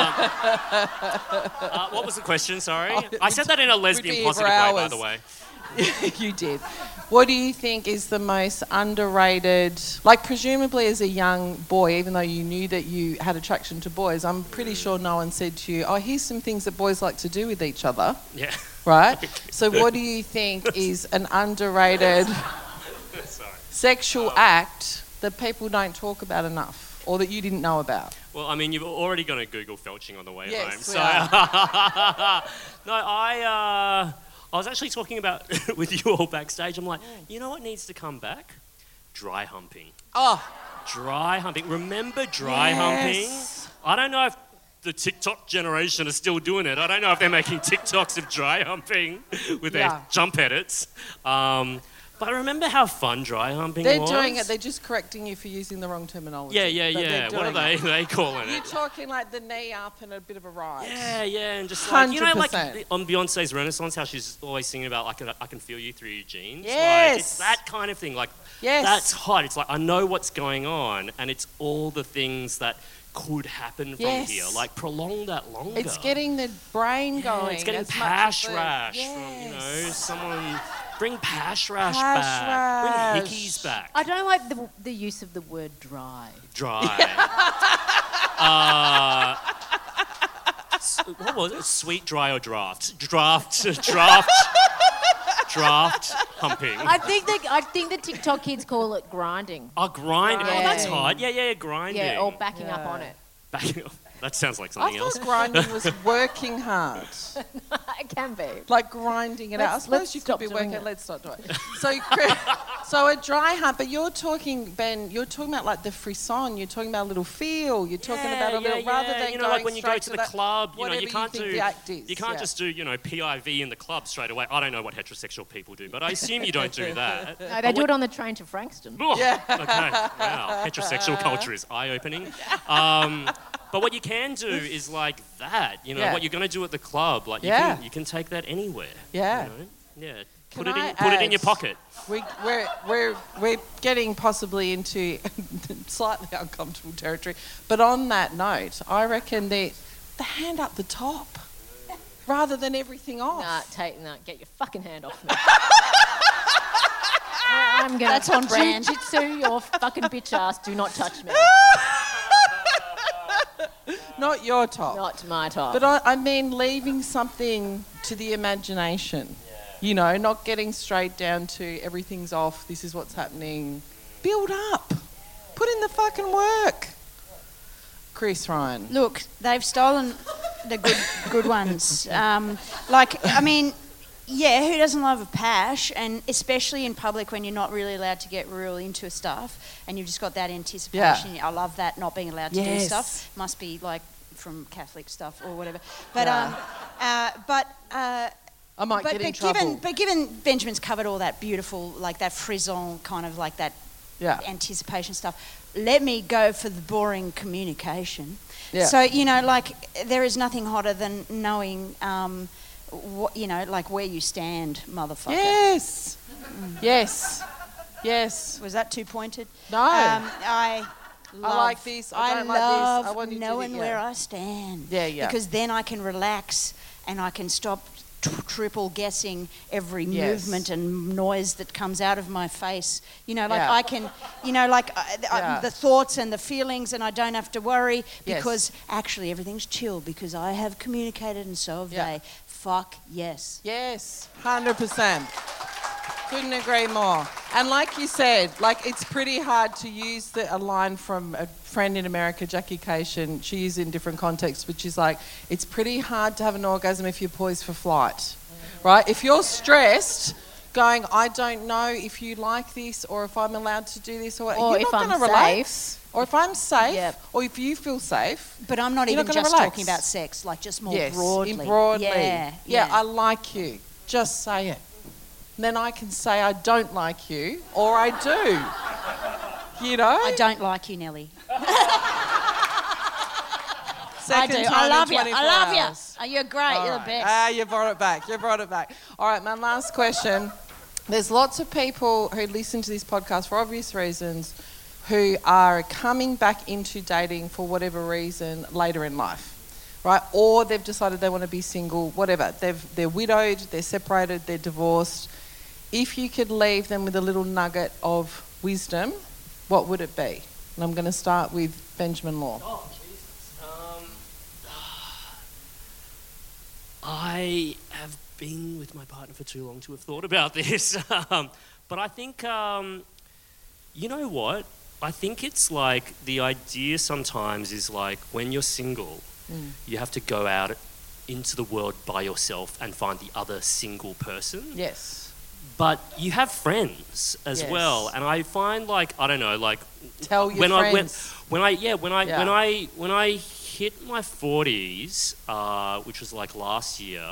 What was the question? Sorry. I said that in a lesbian be here for positive way, by hours. the way. You did. What do you think is the most underrated, like presumably as a young boy, even though you knew that you had attraction to boys, I'm pretty sure no one said to you, oh, here's some things that boys like to do with each other, Yeah. right? So what do you think is an underrated Sorry. sexual act that people don't talk about enough or that you didn't know about? Well, I mean, you've already got to Google felching on the way Yes, home. we So, are. no, I was actually talking about with you all backstage. I'm like, you know what needs to come back? Dry humping. Oh, Dry humping. Remember dry humping? yes. I don't know if the TikTok generation is still doing it. I don't know if they're making TikToks of dry humping with their Yeah. jump edits. But I remember how fun dry humping They're was. doing it. They're just correcting you for using the wrong terminology. Yeah. But they're What are doing they? it. They calling You're it? talking like the knee up and a bit of a ride. Yeah, and just like, you know, like 100%. on Beyonce's Renaissance, how she's always singing about, I can feel you through your jeans. Yes. Like, it's that kind of thing. Like, Yes. that's hot. It's like, I know what's going on, and it's all the things that could happen from Yes. here. Like, prolong that longer. It's getting the brain Yeah, going. it's getting as much pash as the- rash Yes. from, you know, someone. Bring pash rash Pash back. rash. Bring hickeys back. I don't like the use of the word dry. Dry. What was it? Sweet, dry, or draft? Draft humping. I think the TikTok kids call it grinding. Oh, grinding. Oh, that's Grinding. hot. Yeah, grinding. Yeah, or backing up on it. Backing up. That sounds like I something else. thought grinding was working hard. It can be. Like grinding it out. I Let's suppose you could stop be doing working. it. Let's not do it. So a dry hump, but you're talking, Ben, you're talking about like the frisson, you're talking about a little feel, you're talking about a little, rather than you know, going like when you go straight to the that- club, you know, whatever you can't think do the act is, you can't yeah. just do, you know, PIV in the club straight away. I don't know what heterosexual people do, but I assume you don't do that. No, they do it on the train to Frankston. Yeah. Okay. Wow. Heterosexual culture is eye-opening. But what you can do is like that. You know, Yeah. what you're going to do at the club. Like Yeah. you can take that anywhere. Yeah. You know? Yeah. Can Put I it in your add- pocket. We're getting possibly into slightly uncomfortable territory, but on that note, I reckon the hand up the top rather than everything off. Get your fucking hand off me. I'm gonna That's on brand. jiu-jitsu your fucking bitch ass. Do not touch me. Not your top. Not my top. But I mean leaving something to the imagination. You know, not getting straight down to everything's off, this is what's happening. Build up. Put in the fucking work. Chris Ryan. Look, they've stolen the good ones. I mean, yeah, who doesn't love a pash? And especially in public when you're not really allowed to get real into stuff and you've just got that anticipation. I love that, not being allowed to do Yes. stuff. Must be like from Catholic stuff or whatever. But I might get in trouble. given Benjamin's covered all that beautiful, like that frisson kind of like that Yeah. anticipation stuff, let me go for the boring communication. Yeah. So, you know, like there is nothing hotter than knowing, what, you know, like where you stand, motherfucker. Yes. Yes. Yes. Was that too pointed? No. I like this, I don't like this, I love want you to knowing do- where yeah. I stand. Yeah. Because then I can relax and I can stop triple guessing every Yes. movement and noise that comes out of my face. You know, like Yeah. I can, you know, like Yeah. the thoughts and the feelings, and I don't have to worry Yes. because actually everything's chill because I have communicated and so have Yeah. they. Fuck yes. Yes, 100%. Couldn't agree more. And like you said, like it's pretty hard to use a line from a friend in America, Jackie Cation. She used it in different contexts, but she's like, it's pretty hard to have an orgasm if you're poised for flight, right? If you're stressed, going, I don't know if you like this or if I'm allowed to do this, or you're if not I'm going to relax. Or if I'm safe, Yep. or if you feel safe. But I'm not You're even not gonna just relax. talking about sex, like just more Yes, broadly. broadly. Yeah, I like you. Just say it. Then I can say I don't like you, or I do. You know? I don't like you, Nelly. Second I do. time I in love you. 24 I love hours. you. Oh, you're great. All You're right. the best. You brought it back. You brought it back. All right, my last question. There's lots of people who listen to this podcast for obvious reasons who are coming back into dating for whatever reason later in life, right? Or they've decided they want to be single, whatever. They're widowed, they're separated, they're divorced. If you could leave them with a little nugget of wisdom, what would it be? And I'm going to start with Benjamin Law. Oh, Jesus. I have been with my partner for too long to have thought about this. But I think, you know what? I think it's like the idea sometimes is like when you're single, you have to go out into the world by yourself and find the other single person. Yes. But you have friends as Yes. well, and I find like I don't know, like Tell your when friends. when I hit my 40s, which was like last year,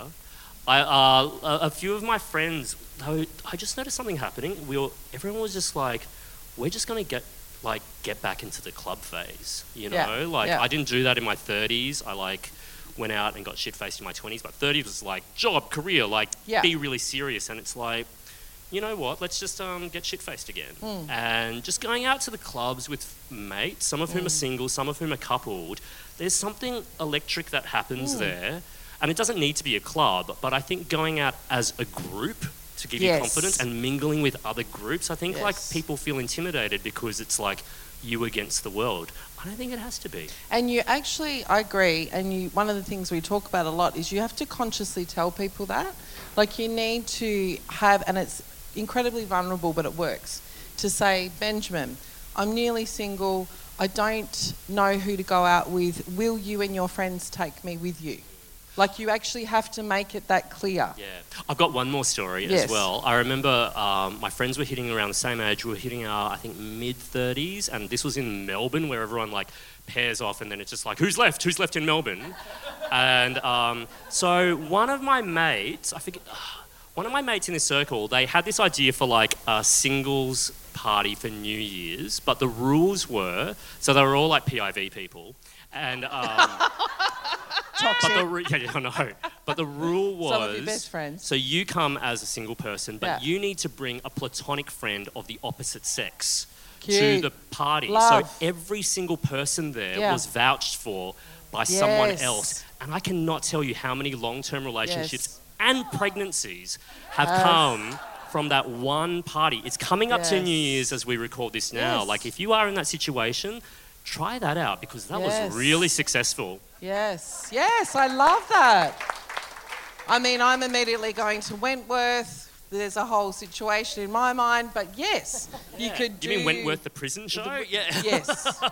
a few of my friends, I just noticed something happening. Everyone was just like, we're just gonna get back into the club phase, you know? Yeah. I didn't do that in my 30s. I went out and got shit-faced in my 20s, but 30s was like job, career, be really serious. And it's like, you know what, let's just get shit-faced again. And just going out to the clubs with mates, some of whom are single, some of whom are coupled, there's something electric that happens there. And it doesn't need to be a club, but I think going out as a group to give you confidence and mingling with other groups, I think people feel intimidated because it's like you against the world. I don't think it has to be. And you actually, I agree, and one of the things we talk about a lot is you have to consciously tell people that. Like you need to have, and it's incredibly vulnerable, but it works, to say, Benjamin, I'm nearly single, I don't know who to go out with, will you and your friends take me with you? Like you actually have to make it that clear. Yeah. I've got one more story as well. I remember my friends were hitting around the same age. We were hitting our, I think, mid-30s, and this was in Melbourne where everyone pairs off and then it's just like, who's left in Melbourne? And so one of my mates, one of my mates in this circle, they had this idea for a singles party for New Year's, but the rules were, so they were all PIV people, and Toxic. But the rule was, Some of your best friends. so you come as a single person, but Yeah. you need to bring a platonic friend of the opposite sex to Cute. the party. Love. So every single person there Yeah. was vouched for by someone Yes. else. And I cannot tell you how many long-term relationships Yes. and pregnancies have come from that one party. It's coming up to Yes. New Year's as we record this now. Yes. If you are in that situation, try that out because that Yes. was really successful. Yes, I love that. I mean, I'm immediately going to Wentworth. There's a whole situation in my mind, but yes, you could do... You mean Wentworth the prison show? Yeah. Yes.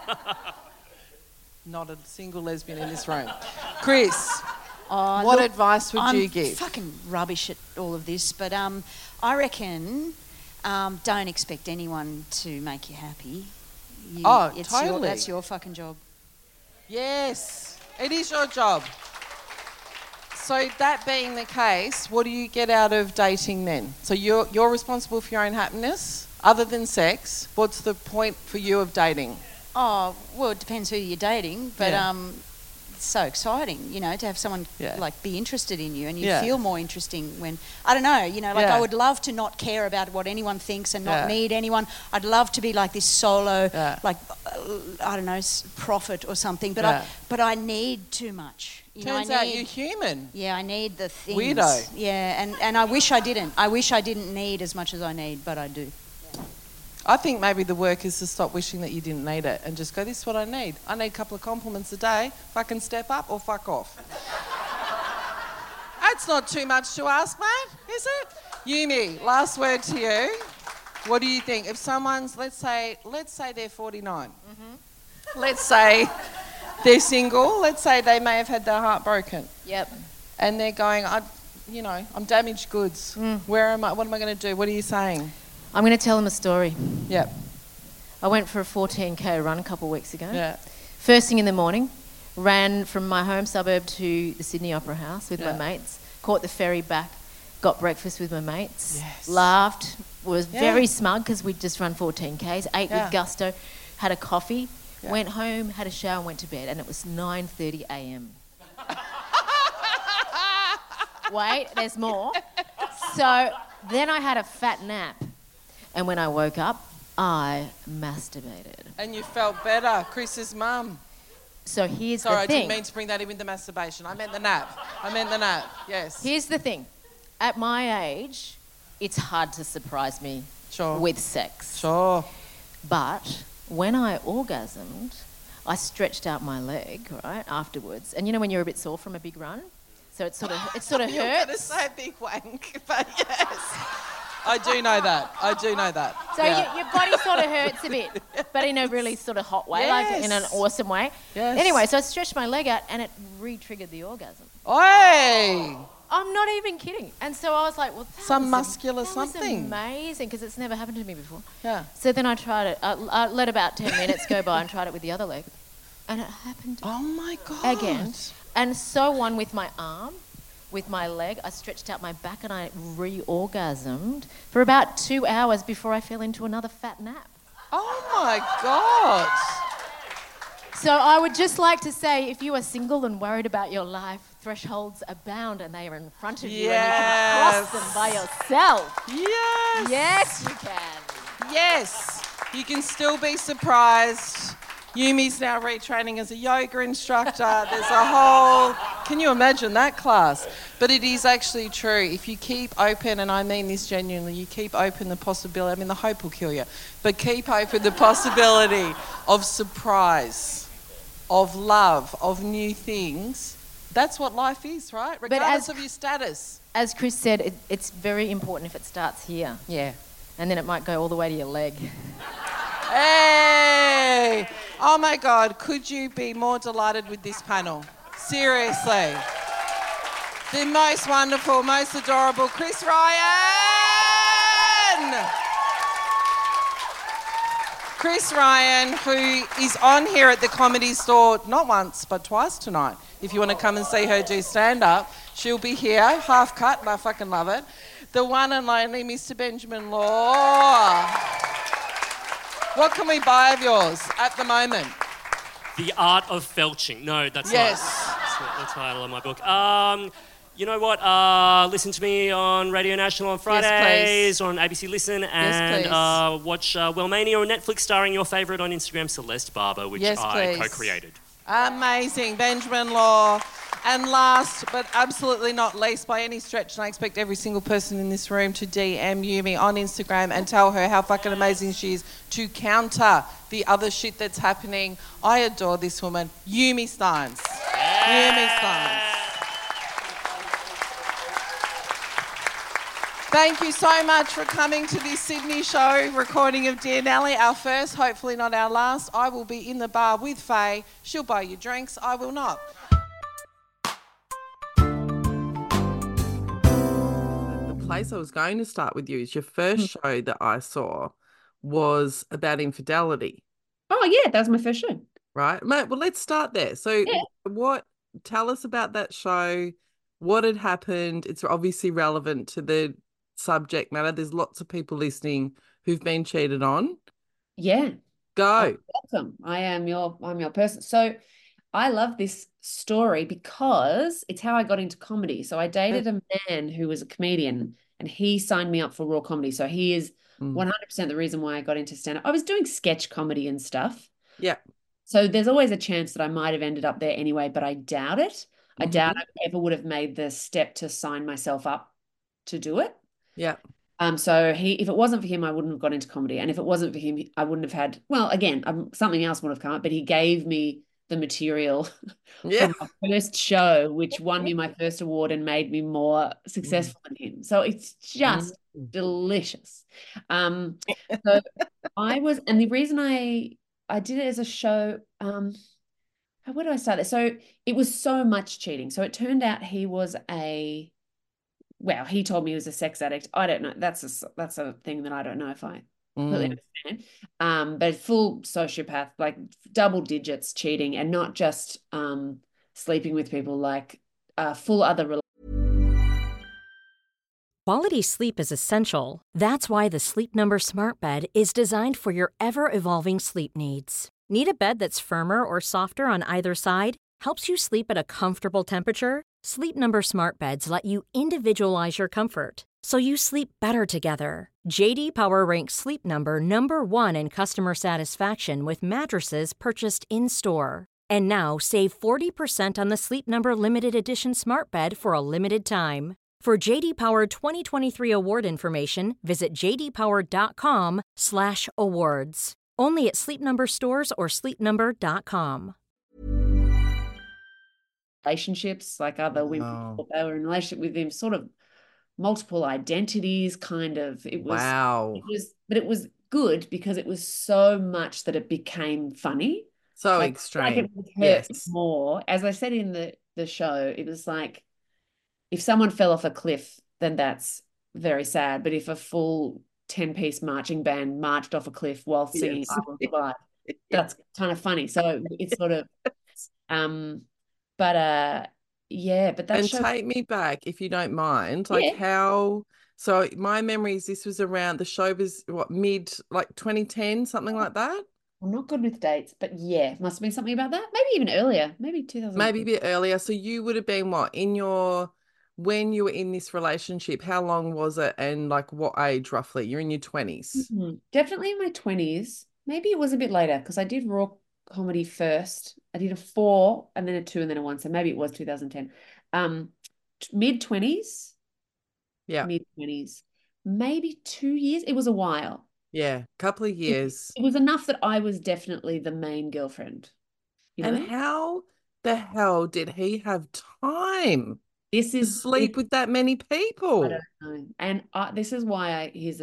Not a single lesbian in this room. Chris, Oh, what look, advice would I'm you give? fucking rubbish at all of this, but I reckon don't expect anyone to make you happy. Totally. That's your fucking job. Yes, it is your job. So that being the case, what do you get out of dating then? So you're responsible for your own happiness. Other than sex, what's the point for you of dating? Oh, well, it depends who you're dating, but Yeah. it's so exciting, to have someone Yeah. be interested in you, and you Yeah. feel more interesting when I don't know, Yeah. I would love to not care about what anyone thinks and not Yeah. need anyone. I'd love to be like this solo, Yeah. I don't know, profit or something. But Yeah. I need too much. You know, Turns I out need, you're human. Yeah, I need the things. Weirdo. Yeah, and I wish I didn't. I wish I didn't need as much as I need, but I do. I think maybe the work is to stop wishing that you didn't need it and just go, this is what I need. I need a couple of compliments a day. Fucking step up or fuck off. That's not too much to ask, mate, is it? Yumi, last word to you. What do you think? If someone's, let's say they're 49. Mm-hmm. Let's say they're single. Let's say they may have had their heart broken. Yep. And they're going, I'm damaged goods. Where am I? What am I going to do? What are you saying? I'm going to tell them a story. Yep. I went for a 14K run a couple of weeks ago. Yeah. First thing in the morning, ran from my home suburb to the Sydney Opera House with my mates, caught the ferry back, got breakfast with my mates, Yes. laughed, was very smug because we'd just run 14Ks, ate with gusto, had a coffee, went home, had a shower and went to bed, and it was 9:30 a.m. Wait, there's more. So then I had a fat nap, and when I woke up, I masturbated. And you felt better. Chris's mum. So here's Sorry, the I thing. didn't mean to bring that in with the masturbation. I meant the nap. Yes. Here's the thing. At my age, it's hard to surprise me with sex. Sure. But when I orgasmed, I stretched out my leg, right, afterwards. And you know when you're a bit sore from a big run? So it sort of You're going to hurts. say big wank, but yes. I do know that. So your body sort of hurts a bit, but in a really sort of hot way, like in an awesome way. Yes. Anyway, so I stretched my leg out and it re-triggered the orgasm. Oi! I'm not even kidding. And so I was like, well, Some muscular that something. was amazing because it's never happened to me before. Yeah. So then I tried it. I let about 10 minutes go by and tried it with the other leg. And it happened Oh my God. again. And so on with my arm, with my leg. I stretched out my back and I re-orgasmed for about 2 hours before I fell into another fat nap. Oh my God. So I would just like to say, if you are single and worried about your life, thresholds abound and they are in front of you and you can cross them by yourself. Yes. Yes, you can. Yes. You can still be surprised. Yumi's now retraining as a yoga instructor. There's a whole... Can you imagine that class? But it is actually true. If you keep open, and I mean this genuinely, you keep open the possibility... I mean, the hope will kill you. But keep open the possibility of surprise, of love, of new things. That's what life is, right? Regardless of your status. As Chris said, it's very important if it starts here. Yeah. And then it might go all the way to your leg. Hey! Oh my God, could you be more delighted with this panel? Seriously. The most wonderful, most adorable Chris Ryan! Chris Ryan, who is on here at the Comedy Store not once but twice tonight. If you want to come and see her do stand-up, she'll be here, half cut, and I fucking love it. The one and only Mr. Benjamin Law. What can we buy of yours at the moment? The Art of Felching. No, that's Yes. not the title of my book. You know what? Listen to me on Radio National on Fridays, or on ABC Listen, and watch Wellmania on Netflix, starring your favourite on Instagram, Celeste Barber, which I co-created. Amazing, Benjamin Law. And last but absolutely not least by any stretch, and I expect every single person in this room to DM Yumi on Instagram and tell her how fucking amazing she is to counter the other shit that's happening. I adore this woman, Yumi Steins. Yumi Steins. Thank you so much for coming to this Sydney show recording of Dear Nelly, our first, hopefully not our last. I will be in the bar with Faye. She'll buy you drinks. I will not. The place I was going to start with you is your first show that I saw was about infidelity. Oh, yeah, that was my first show. Right? Mate, well, let's start there. So tell us about that show, what had happened. It's obviously relevant to the subject matter. There's lots of people listening who've been cheated on. Yeah. Go. Welcome. I'm your person. So I love this story because it's how I got into comedy. So I dated a man who was a comedian and he signed me up for Raw Comedy. So he is 100% the reason why I got into stand-up. I was doing sketch comedy and stuff. Yeah. So there's always a chance that I might have ended up there anyway, but I doubt it. I doubt I ever would have made the step to sign myself up to do it. Yeah. So if it wasn't for him, I wouldn't have got into comedy. And if it wasn't for him, I wouldn't have had, well, again, something else would have come up, but he gave me the material Yeah. from my first show, which won me my first award and made me more successful than him. So it's just delicious. So and the reason I did it as a show, where do I start there? So it was so much cheating. So it turned out he told me he was a sex addict. I don't know. That's a thing that I don't know if I completely understand. But full sociopath, like double digits cheating, and not just sleeping with people, like full other. Quality sleep is essential. That's why the Sleep Number Smart Bed is designed for your ever-evolving sleep needs. Need a bed that's firmer or softer on either side? Helps you sleep at a comfortable temperature? Sleep Number Smart Beds let you individualize your comfort, so you sleep better together. J.D. Power ranks Sleep Number number 1 in customer satisfaction with mattresses purchased in-store. And now save 40% on the Sleep Number Limited Edition Smart Bed for a limited time. For JD Power 2023 award information, visit jdpower.com/awards. Only at Sleep Number stores or sleepnumber.com. Relationships, like other women, they were in a relationship with him, sort of multiple identities, kind of. It was, but it was good because it was so much that it became funny. So like, extreme. Like it would hurt more. As I said in the show, it was like, if someone fell off a cliff, then that's very sad. But if a full 10-piece marching band marched off a cliff while singing I Will Survive, that's kind of funny. So it's sort of, but that show. Take me back, if you don't mind, like how, so my memory is this was around, the show was mid, like 2010, something like that? I'm not good with dates, but yeah, must have been something about that. Maybe even earlier, maybe 2000. Maybe a bit earlier. So you would have been when you were in this relationship, how long was it, and like what age roughly? You're in your 20s. Definitely in my 20s. Maybe it was a bit later because I did raw comedy first. I did a 4 and then a 2 and then a 1. So maybe it was 2010. Mid-20s. Yeah. Mid-20s. Maybe 2 years. It was a while. Yeah, couple of years. It was enough that I was definitely the main girlfriend. And how the hell did he have time to sleep with that many people? I don't know. And this is why he's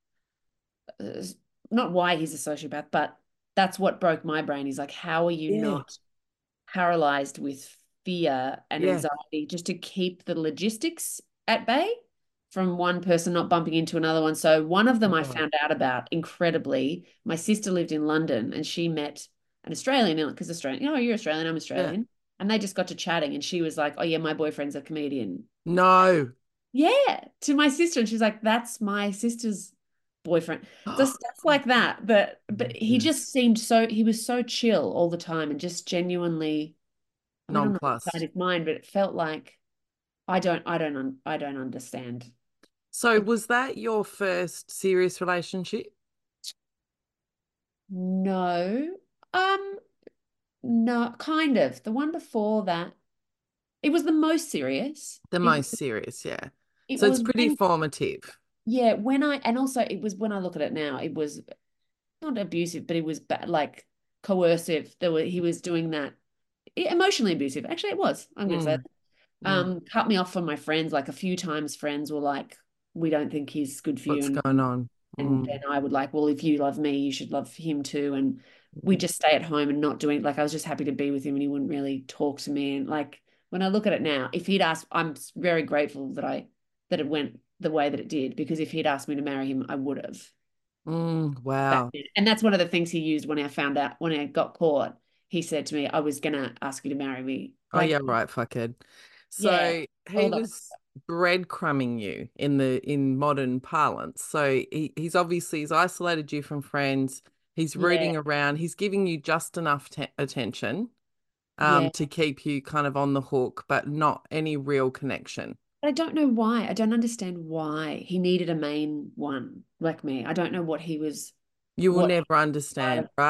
not why he's a sociopath, but that's what broke my brain. He's like, how are you not paralyzed with fear and anxiety just to keep the logistics at bay from one person not bumping into another one? So one of them I found out about, incredibly. My sister lived in London and she met an Australian, because Australian, you're Australian, I'm Australian. Yeah. And they just got to chatting and she was like, oh yeah, my boyfriend's a comedian. No. Yeah, to my sister. And she's like, that's my sister's boyfriend. So stuff like that. But he just seemed he was so chill all the time and just genuinely nonplussed inside his mind, but it felt like I don't understand. So was that your first serious relationship? No. No, kind of. The one before that, it was the most serious. Most serious, yeah. So it's pretty formative. Yeah, and also it was, when I look at it now, it was not abusive, but it was like coercive. He was doing that, emotionally abusive. Actually, it was. I'm going to say that. Cut me off from my friends. Like a few times friends were like, we don't think he's good for you. What's going on? And I would like, well, if you love me, you should love him too. And we just stay at home and not doing, like, I was just happy to be with him and he wouldn't really talk to me. And like, when I look at it now, if he'd asked, I'm very grateful that it went the way that it did, because if he'd asked me to marry him, I would have. Wow. And that's one of the things he used when I got caught. He said to me, I was going to ask you to marry me. Like, oh, yeah, right, fuckhead. So he was breadcrumbing you in modern parlance. So he's isolated you from friends. He's rooting around. He's giving you just enough attention to keep you kind of on the hook, but not any real connection. I don't know why. I don't understand why he needed a main one like me. I don't know what he was. You will never understand, right?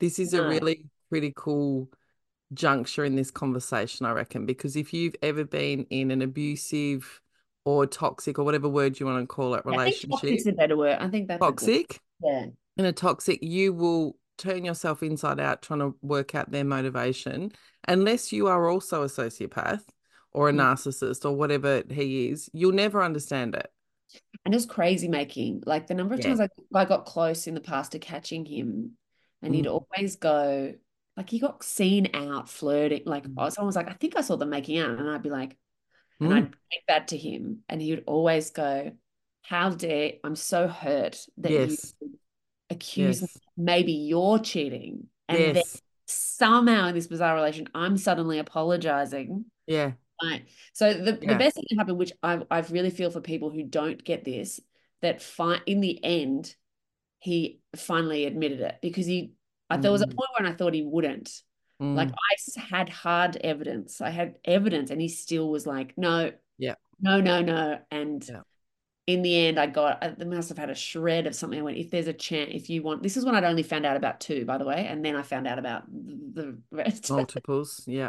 This is a No. really critical juncture in this conversation, I reckon, because if you've ever been in an abusive or toxic or whatever word you want to call it I think relationship, toxic's a better word. I think that's a good. toxic, Yeah. in a toxic, you will turn yourself inside out trying to work out their motivation, unless you are also a sociopath or a narcissist or whatever he is, you'll never understand it. And it's crazy making. Like the number of times I got close in the past to catching him, and he'd always go, like he got seen out flirting. Like someone was like, I think I saw them making out. And I'd be like, and I'd take that to him. And he would always go, how dare, I'm so hurt that you accuse me, maybe you're cheating. And then somehow in this bizarre relation, I'm suddenly apologizing. Yeah. Right. So the best thing that happened, which I really feel for people who don't get this, that in the end, he finally admitted it, because there was a point when I thought he wouldn't. Like I had hard evidence. I had evidence, and he still was like, no, no. And in the end, I must have had a shred of something. I went, if there's a chance, if you want, this is when I'd only found out about 2, by the way, and then I found out about the rest. Multiples, yeah.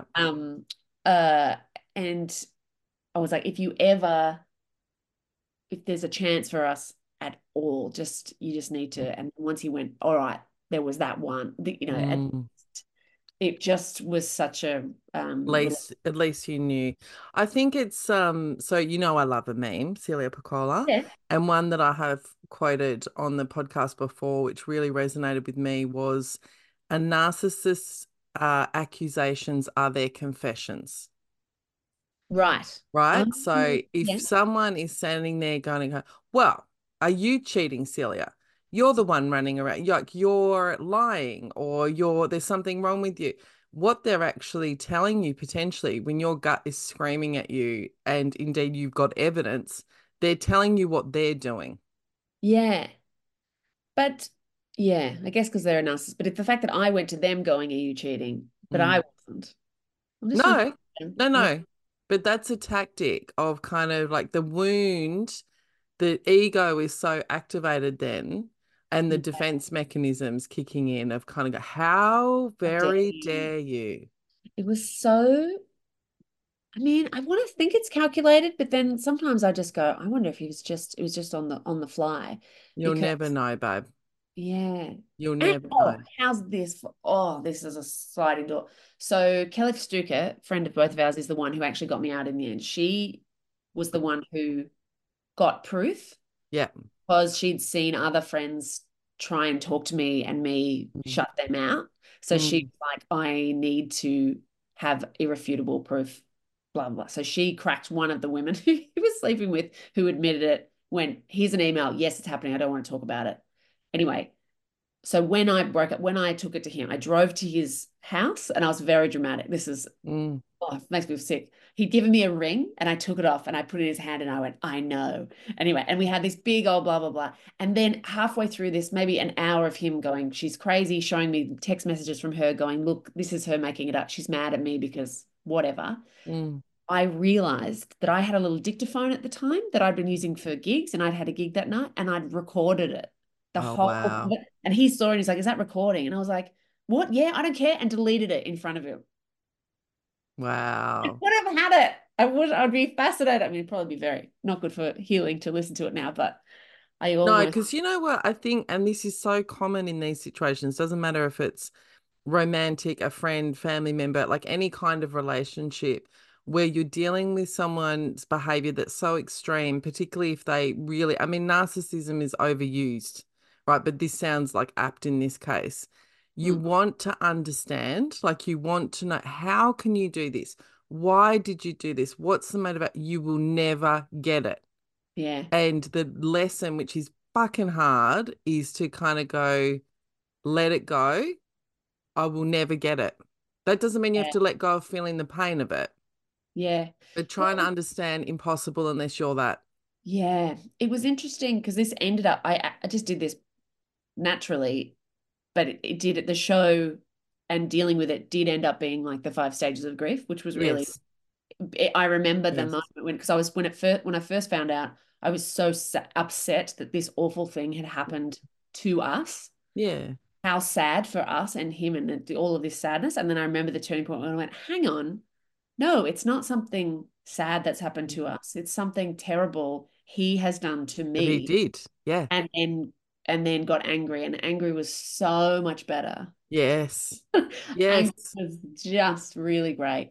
And I was like, if there's a chance for us at all, you just need to. And once he went, all right, there was that one, it just was such a at least you knew. I think it's so I love a meme, Celia Piccola, and one that I have quoted on the podcast before, which really resonated with me, was a narcissist's accusations are their confessions. Right. So if someone is standing there going, well, are you cheating, Celia? You're the one running around, you're lying, or there's something wrong with you. What they're actually telling you potentially, when your gut is screaming at you, and indeed you've got evidence, they're telling you what they're doing. Yeah. But yeah, I guess because they're a narcissist. But it's the fact that I went to them going, are you cheating? But I wasn't. No. But that's a tactic of kind of like the wound, the ego is so activated then, and the defense mechanisms kicking in of kind of go, how very dare you? It was so, I mean, I want to think it's calculated, but then sometimes I just go, I wonder if it was just on the fly. You'll never know, babe. Yeah. You'll never know. How's this? This is a sliding door. So Kelly Stuka, friend of both of ours, is the one who actually got me out in the end. She was the one who got proof. Yeah. Because she'd seen other friends try and talk to me and me shut them out. So she was like, I need to have irrefutable proof, blah, blah. So she cracked one of the women who he was sleeping with, who admitted it, went, here's an email. Yes, it's happening. I don't want to talk about it. Anyway, so when I broke up, when I took it to him, I drove to his house and I was very dramatic. This is, it makes me sick. He'd given me a ring and I took it off and I put it in his hand and I went, I know. Anyway, and we had this big old blah, blah, blah. And then halfway through this, maybe an hour of him going, she's crazy, showing me text messages from her going, look, this is her making it up. She's mad at me because whatever. I realized that I had a little dictaphone at the time that I'd been using for gigs, and I'd had a gig that night and I'd recorded it. Whole and he saw it and he's like, is that recording? And I was like, what? Yeah, I don't care, and deleted it in front of him. Wow. I would have had it. I'd be fascinated. I mean, it'd probably be very not good for healing to listen to it now, but no, because you know what I think, and this is so common in these situations, doesn't matter if it's romantic, a friend, family member, like any kind of relationship where you're dealing with someone's behavior that's so extreme, particularly if they really, I mean, narcissism is overused, right? But this sounds like apt in this case. You want to understand, like you want to know, how can you do this? Why did you do this? What's the motivation? You will never get it. Yeah. And the lesson, which is fucking hard, is to kind of go, let it go. I will never get it. That doesn't mean you have to let go of feeling the pain of it. Yeah. But trying to understand, impossible unless you're that. Yeah. It was interesting because this ended up, I just did this naturally, but it did, the show and dealing with it did end up being like the 5 stages of grief, which was really, I remember the moment when, because I was, when I first found out, I was so upset that this awful thing had happened to us. Yeah. how sad for us and him and all of this sadness. And then I remember the turning point when I went, hang on, no, it's not something sad that's happened to us. It's something terrible he has done to But he me. did. Yeah. And then got angry, and angry was so much better. Yes. Angry Yes. was just really great.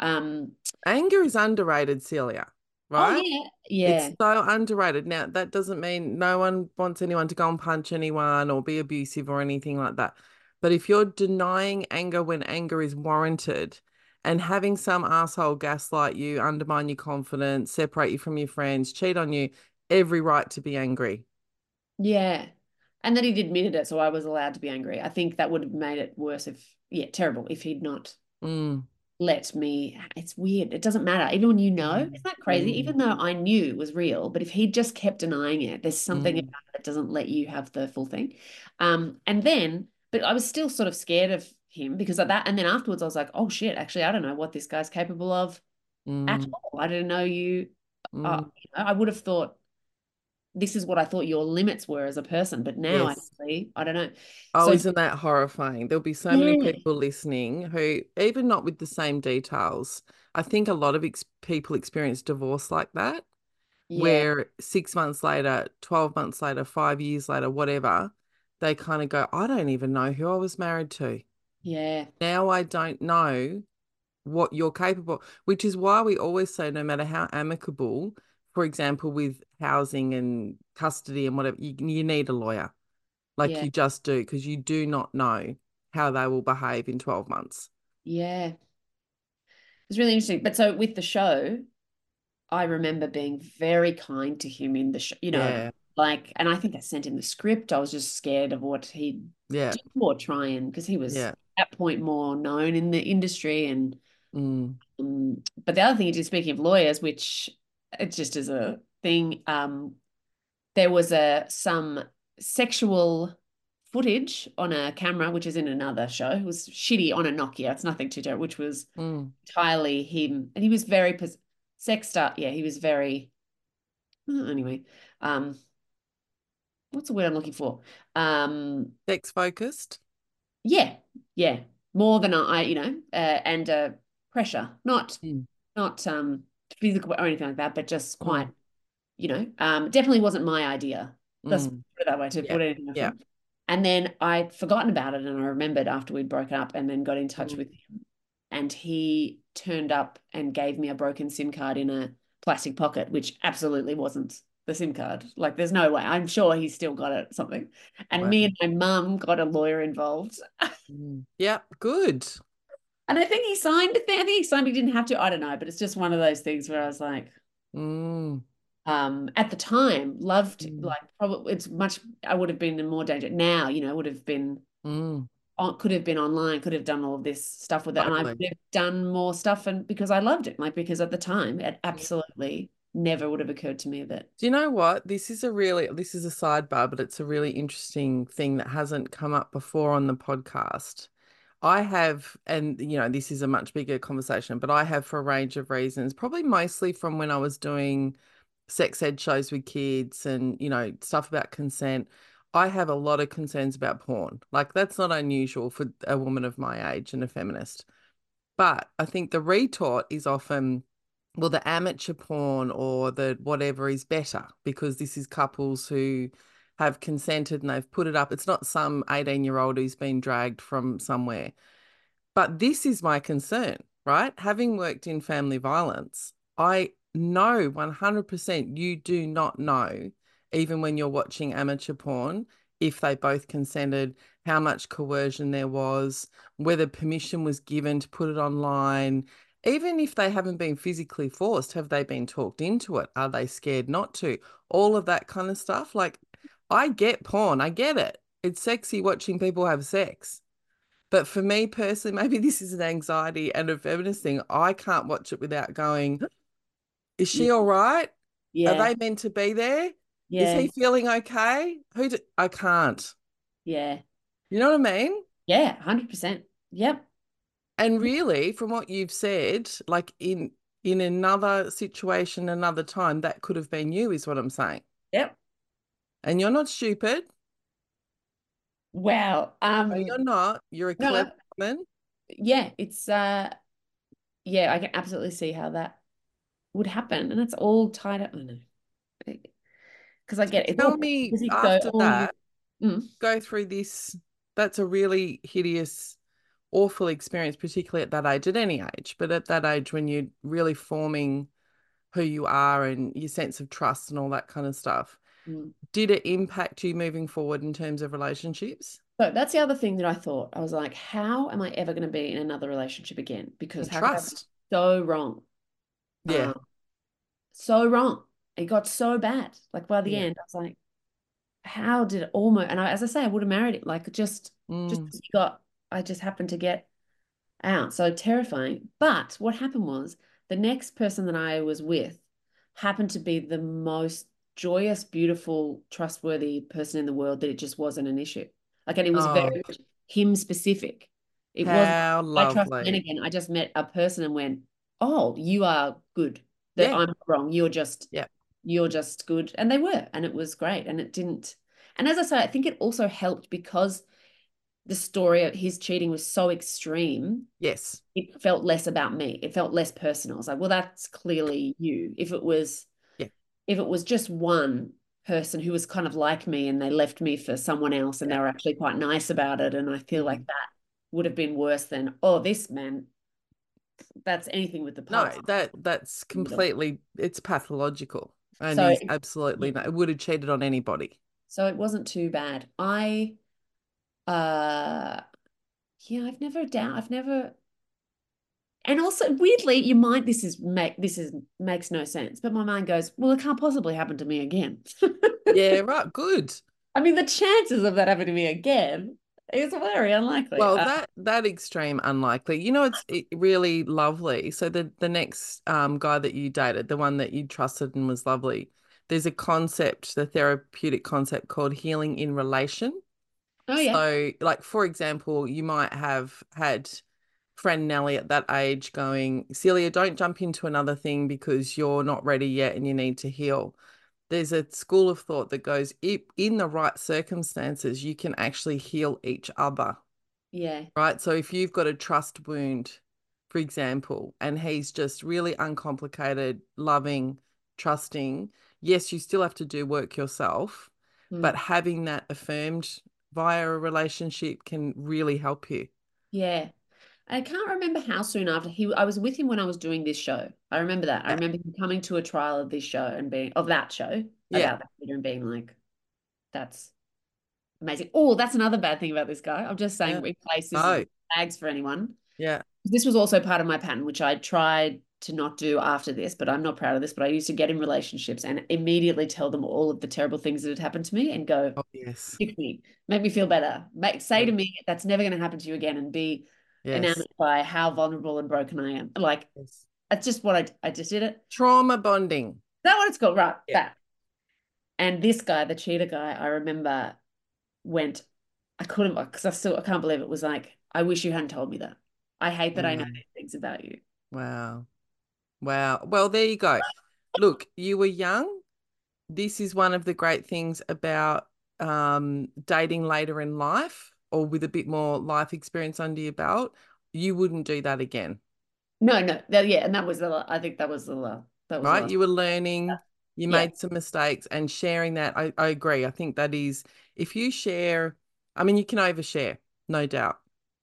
Anger is underrated, Celia, Oh right? yeah. It's so underrated. Now, that doesn't mean no one wants anyone to go and punch anyone or be abusive or anything like that. But if you're denying anger when anger is warranted and having some asshole gaslight you, undermine your confidence, separate you from your friends, cheat on you, every right to be angry. Yeah. And then he'd admitted it, so I was allowed to be angry. I think that would have made it worse terrible if he'd not let me. It's weird. It doesn't matter. Even when isn't that crazy? Even though I knew it was real, but if he just kept denying it, there's something about it that doesn't let you have the full thing. But I was still sort of scared of him because of that. And then afterwards I was like, oh shit, actually, I don't know what this guy's capable of at all. I didn't know I would have thought this is what I thought your limits were as a person, but now Yes. I don't know. Oh, So isn't that horrifying? There'll be so many people listening who, even not with the same details, I think a lot of people experience divorce like that, where 6 months later, 12 months later, 5 years later, whatever, they kind of go, I don't even know who I was married to. Yeah. Now I don't know what you're capable, which is why we always say no matter how amicable, for example, with housing and custody and whatever, you need a lawyer. Like you just do, because you do not know how they will behave in 12 months. Yeah. It's really interesting. But so with the show, I remember being very kind to him in the show, Yeah. and I think I sent him the script. I was just scared of what he'd Yeah. do or try and, because he was Yeah. at that point more known in the industry. And Mm. but the other thing is, speaking of lawyers, which it just is a thing, there was some sexual footage on a camera, which is in another show. It was shitty on a Nokia. It's nothing too terrible, which was entirely him. And he was very sexed up. Yeah, he was very, anyway, what's the word I'm looking for? Sex focused. Yeah, more than and pressure, not physical or anything like that, but just quite, definitely wasn't my idea. Let's put it that way, to put anything Yeah. And then I'd forgotten about it, and I remembered after we'd broken up, and then got in touch with him, and he turned up and gave me a broken SIM card in a plastic pocket, which absolutely wasn't the SIM card. Like, there's no way. I'm sure he's still got it, something. And me and my mum got a lawyer involved. Yeah, good. And I think he signed the thing. I think he signed, he didn't have to. I don't know, but it's just one of those things where I was like, at the time, loved, like, probably it's much, I would have been in more danger. Now, would have been could have been online, could have done all of this stuff with it. And I would have done more stuff, and because I loved it, like, because at the time it absolutely never would have occurred to me that. Do you know what? This is a sidebar, but it's a really interesting thing that hasn't come up before on the podcast. I have, and this is a much bigger conversation, but I have, for a range of reasons, probably mostly from when I was doing sex ed shows with kids and, stuff about consent. I have a lot of concerns about porn. Like, that's not unusual for a woman of my age and a feminist. But I think the retort is often, well, the amateur porn or the whatever is better because this is couples who have consented and they've put it up. It's not some 18-year-old who's been dragged from somewhere. But this is my concern, right? Having worked in family violence, I know 100% you do not know, even when you're watching amateur porn, if they both consented, how much coercion there was, whether permission was given to put it online. Even if they haven't been physically forced, have they been talked into it? Are they scared not to? All of that kind of stuff. Like, I get porn. I get it. It's sexy watching people have sex. But for me personally, maybe this is an anxiety and a feminist thing. I can't watch it without going, is she all right? Yeah. Are they meant to be there? Yeah. Is he feeling okay? I can't. Yeah. You know what I mean? Yeah, 100%. Yep. And really, from what you've said, like in another situation, another time, that could have been you, is what I'm saying. Yep. And you're not stupid. Wow. No, you're not. You're a No, clever woman. yeah, it's yeah, I can absolutely see how that would happen, and it's all tied up. I know, because I get it. It's Tell all me because you go, after oh, that, mm, go through this. That's a really hideous, awful experience, particularly at that age, at any age, but at that age when you're really forming who you are and your sense of trust and all that kind of stuff. mm. Did it impact you moving forward in terms of relationships? So that's the other thing that I thought. I was like, how am I ever going to be in another relationship again? Because And how could I be trust. so wrong? Yeah. So wrong. It got so bad. Like by the Yeah. end, I was like, how did it almost? And I, as I say, I would have married him. Like just Mm. as he got, I just happened to get out. So terrifying. But what happened was the next person that I was with happened to be the most joyous, beautiful, trustworthy person in the world that it just wasn't an issue. Like, and it was Oh, very much him specific. It wasn't, how I trust men lovely. again. I just met a person and went, oh, you are good. That Yeah. I'm wrong. Yeah. You're just good. And they were. And it was great. And it didn't. And as I say, I think it also helped because the story of his cheating was so extreme, Yes. it felt less about me. It felt less personal. I was like, well, that's clearly you. Yeah. If it was just one person who was kind of like me and they left me for someone else and they were actually quite nice about it, and I feel like that would have been worse than, oh, this man, that's anything with the No, pulse. that's completely, it's pathological. And So he's absolutely no, would have cheated on anybody. so it wasn't too bad. Uh yeah, I've never. And also, weirdly, your mind, this is makes no sense, but my mind goes, well, it can't possibly happen to me again. Yeah, right. Good. I mean, the chances of that happening to me again is very unlikely. Well, that extreme unlikely. You know, really lovely. So the next guy that you dated, the one that you trusted and was lovely, there's a concept, the therapeutic concept called healing in relation. Oh yeah, So, like for example, you might have had friend Nellie at that age going, Celia, don't jump into another thing because you're not ready yet and you need to heal. There's a school of thought that goes, if in the right circumstances, you can actually heal each other. yeah, Right. So if you've got a trust wound, for example, and he's just really uncomplicated, loving, trusting, yes, you still have to do work yourself, but mm, having that affirmed via a relationship can really help you. yeah. I can't remember how soon after I was with him when I was doing this show. I remember that. I Yeah. remember him coming to a trial of this show and being of that show Yeah. about that theater and being like, that's amazing. Oh, that's another bad thing about this guy. I'm just saying, Yeah. replace this Oh, is tags for anyone. yeah. This was also part of my pattern, which I tried to not do after this, but I'm not proud of this. But I used to get in relationships and immediately tell them all of the terrible things that had happened to me and go, Oh, yes. fix me, make me feel better. Say to Yeah. me, that's never going to happen to you again, and be Yes. enamored by how vulnerable and broken I am. Like, Yes. that's just what I just did it. Is Trauma bonding. that what it's called? Right. Yeah. That. And this guy, the cheater guy, I remember went, I couldn't, because I can't believe it was like, I wish you hadn't told me that. I hate that I know Mm. these things about you. Wow. Wow. Well, there you go. Look, you were young. This is one of the great things about dating later in life or with a bit more life experience under your belt. You wouldn't do that again, No, no, yeah, and that was I think that was that was the right? last. You were learning, you Yeah, made some mistakes and sharing that. I agree. I think that is, if you share, I mean, you can overshare, no doubt,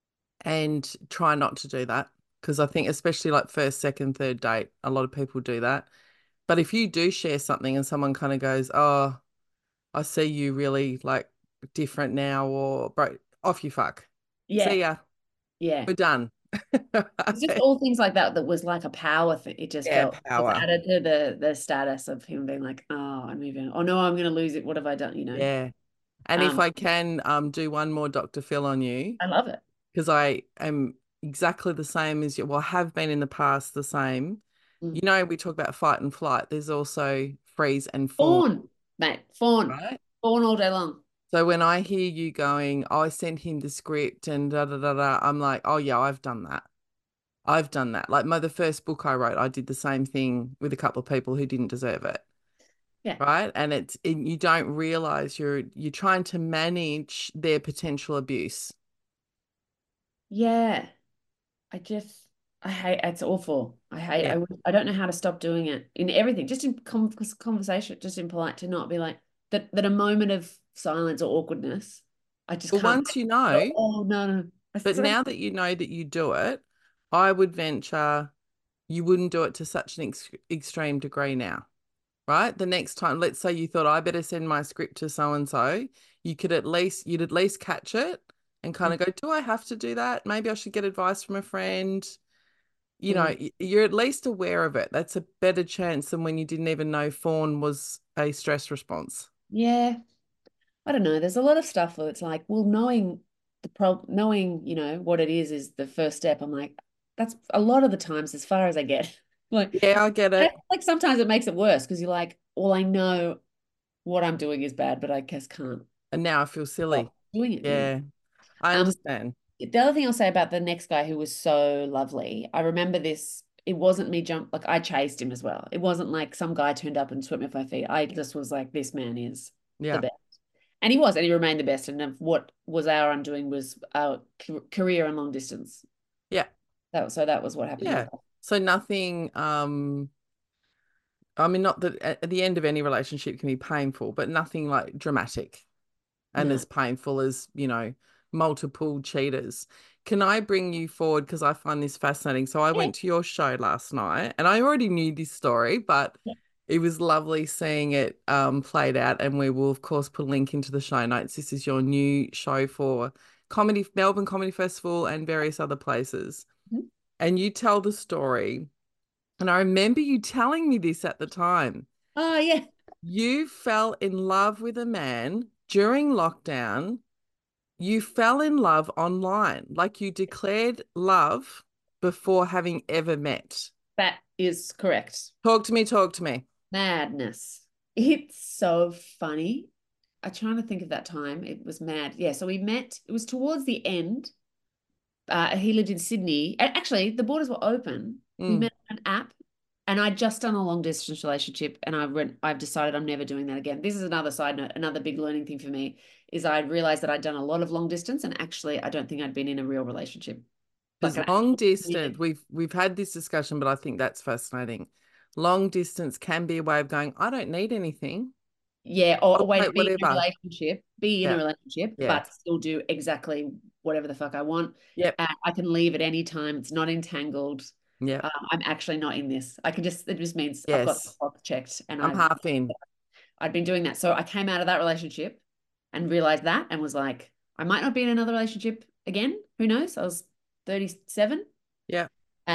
and try not to do that because I think, especially like first, second, third date, a lot of people do that. But if you do share something and someone kind of goes, oh, I see you really like different now, or bro, off you fuck. yeah, See ya. yeah. We're done. It's just all things like that that was like a power thing. It just Yeah, felt it's power. added to the status of him being like, oh, I'm moving. Oh no, I'm going to lose it. What have I done? You know. Yeah. And if Um, I can do one more Dr. Phil on you, I love it. because I am exactly the same as you, well, have been in the past the same. Mm. You know, we talk about fight and flight. There's also freeze and fawn, Fawn, mate, fawn, right? fawn all day long. So when I hear you going, oh, I sent him the script and da da da da, I'm like, oh yeah, I've done that. I've done that. Like the first book I wrote, I did the same thing with a couple of people who didn't deserve it. Yeah. Right. And you don't realize you're trying to manage their potential abuse. Yeah. I hate, it's awful. Yeah. I don't know how to stop doing it in everything, just in conversation, just in polite, to not be like that a moment of silence or awkwardness. I just But can't. once you know, Oh, no, no. but now that you know that you do it, I would venture you wouldn't do it to such an extreme degree now, right? The next time, let's say you thought I better send my script to so and so, you'd at least catch it and kind of go, do I have to do that? Maybe I should get advice from a friend. You know, you're at least aware of it. That's a better chance than when you didn't even know fawn was a stress response. Yeah. I don't know. There's a lot of stuff where it's like, well, knowing, what it is the first step. I'm like, that's a lot of the times as far as I get. Like, Yeah, I get it. like sometimes it makes it worse because you're like, well, I know what I'm doing is bad, but I guess can't And now I feel silly. stop doing it. Yeah, I understand. The other thing I'll say about the next guy who was so lovely, I remember this. It wasn't me like I chased him as well. It wasn't like some guy turned up and swept me off my feet. I just was like, this man is the best. And he was, and he remained the best. And what was our undoing was our career and long distance. Yeah. So that was what happened. Yeah. So nothing, I mean, not that at the end of any relationship can be painful, but nothing like dramatic and as painful as, multiple cheaters. Can I bring you forward? Because I find this fascinating. So I went to your show last night and I already knew this story, but it was lovely seeing it played out. And we will, of course, put a link into the show notes. This is your new show for Melbourne Comedy Festival and various other places. Mm-hmm. And you tell the story. And I remember you telling me this at the time. Oh, yeah. You fell in love with a man during lockdown. You fell in love online, like you declared love before having ever met. That is correct. Talk to me. Madness. It's so funny. I'm trying to think of that time. It was mad. Yeah, so we met. It was towards the end. He lived in Sydney. Actually, the borders were open. We met on an app, and I'd just done a long distance relationship, and I've decided I'm never doing that again. This is another side note. Another big learning thing for me is I realized that I'd done a lot of long distance, and actually, I don't think I'd been in a real relationship. Because long distance, we've had this discussion, but I think that's fascinating. Long distance can be a way of going, I don't need anything. Yeah, or a way to be in a relationship, Yeah. but still do exactly whatever the fuck I want. Yep. I can leave at any time. It's not entangled. Yeah. I'm actually not in this. It just means Yes. I've got the clock checked and I'm half in. I'd been doing that. So I came out of that relationship and realized that and was like, I might not be in another relationship again. Who knows? I was 37. Yeah.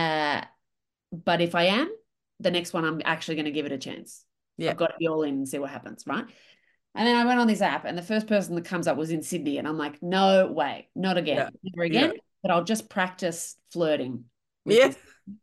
But if I am, the next one, I'm actually going to give it a chance. Yeah. I've got to be all in and see what happens, right? And then I went on this app and the first person that comes up was in Sydney. And I'm like, no way, not again, never again. Yeah. But I'll just practice flirting. Yeah.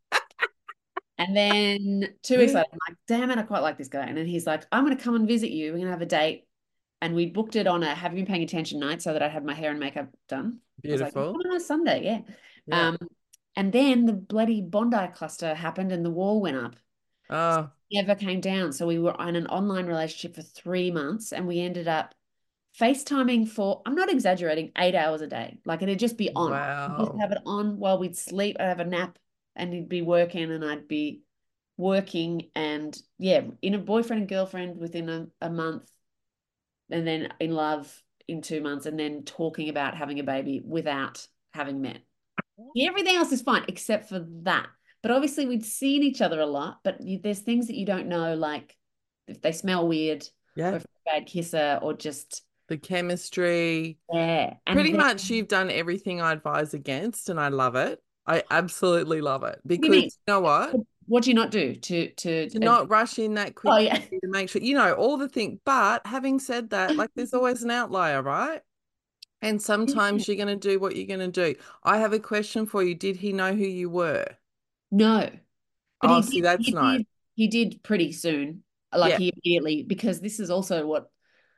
And then 2 weeks later, I'm like, damn it, I quite like this guy. And then he's like, I'm going to come and visit you. We're going to have a date. And we booked it on a have you been paying attention night so that I'd have my hair and makeup done. Beautiful. I was like, on a Sunday, Yeah. And then the bloody Bondi cluster happened and the wall went up. Oh. Never came down. So we were in an online relationship for 3 months and we ended up FaceTiming for, I'm not exaggerating, 8 hours a day. Like it'd just be on. Wow. We'd just have it on while we'd sleep. I'd have a nap and he'd be working and I'd be working and in a boyfriend and girlfriend within a month and then in love in 2 months and then talking about having a baby without having met. Everything else is fine except for that. But obviously we'd seen each other a lot, but there's things that you don't know, like if they smell weird or if they're a bad kisser or just the chemistry. Yeah. And pretty much you've done everything I advise against and I love it. I absolutely love it because you know what? What do you not do to not rush in that quick? Oh, yeah. To make sure, all the things. But having said that, like there's always an outlier, right? And sometimes you're going to do what you're going to do. I have a question for you. Did he know who you were? No. But that's nice. He did pretty soon. Like he immediately, because this is also what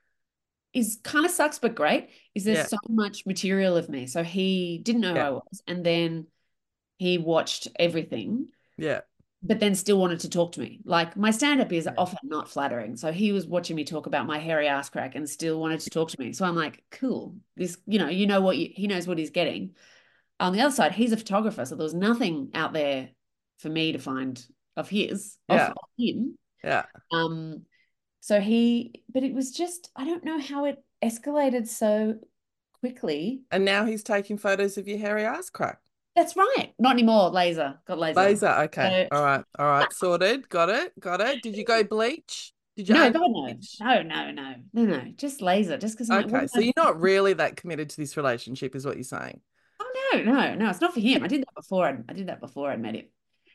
is kind of sucks but great, is there's so much material of me. So he didn't know who I was. And then he watched everything. Yeah. but then still wanted to talk to me. Like my stand-up is often not flattering. So he was watching me talk about my hairy ass crack and still wanted to talk to me. So I'm like, cool. This, he knows what he's getting. On the other side, he's a photographer. So there was nothing out there for me to find of Yeah. of him. Yeah. But it was just, I don't know how it escalated so quickly. And now he's taking photos of your hairy ass crack. That's right. Not anymore. Laser. Got laser. Laser. Okay. So, All right. Sorted. Got it. Did you go bleach? Did you no, add God, bleach? no. Just laser. Just because I'm Okay. like, So you're not really that committed to this relationship, is what you're saying. oh no. It's not for him. I did that before I met him.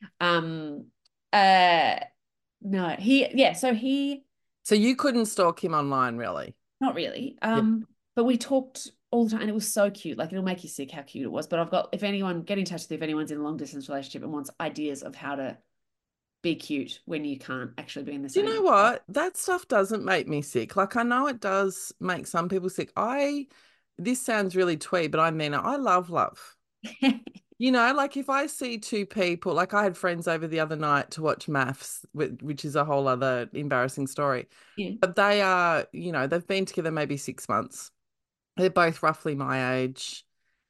No, So you couldn't stalk him online, really? not really. Yeah. But we talked all the time and it was so cute. Like it'll make you sick how cute it was. But get in touch with if anyone's in a long distance relationship and wants ideas of how to be cute when you can't actually be in the Do same. you know what? That stuff doesn't make me sick. Like I know it does make some people sick. This sounds really twee, but I mean it. I love love. Like if I see two people, like I had friends over the other night to watch Maths, which is a whole other embarrassing story. Yeah. But they are, they've been together maybe 6 months. They're both roughly my age,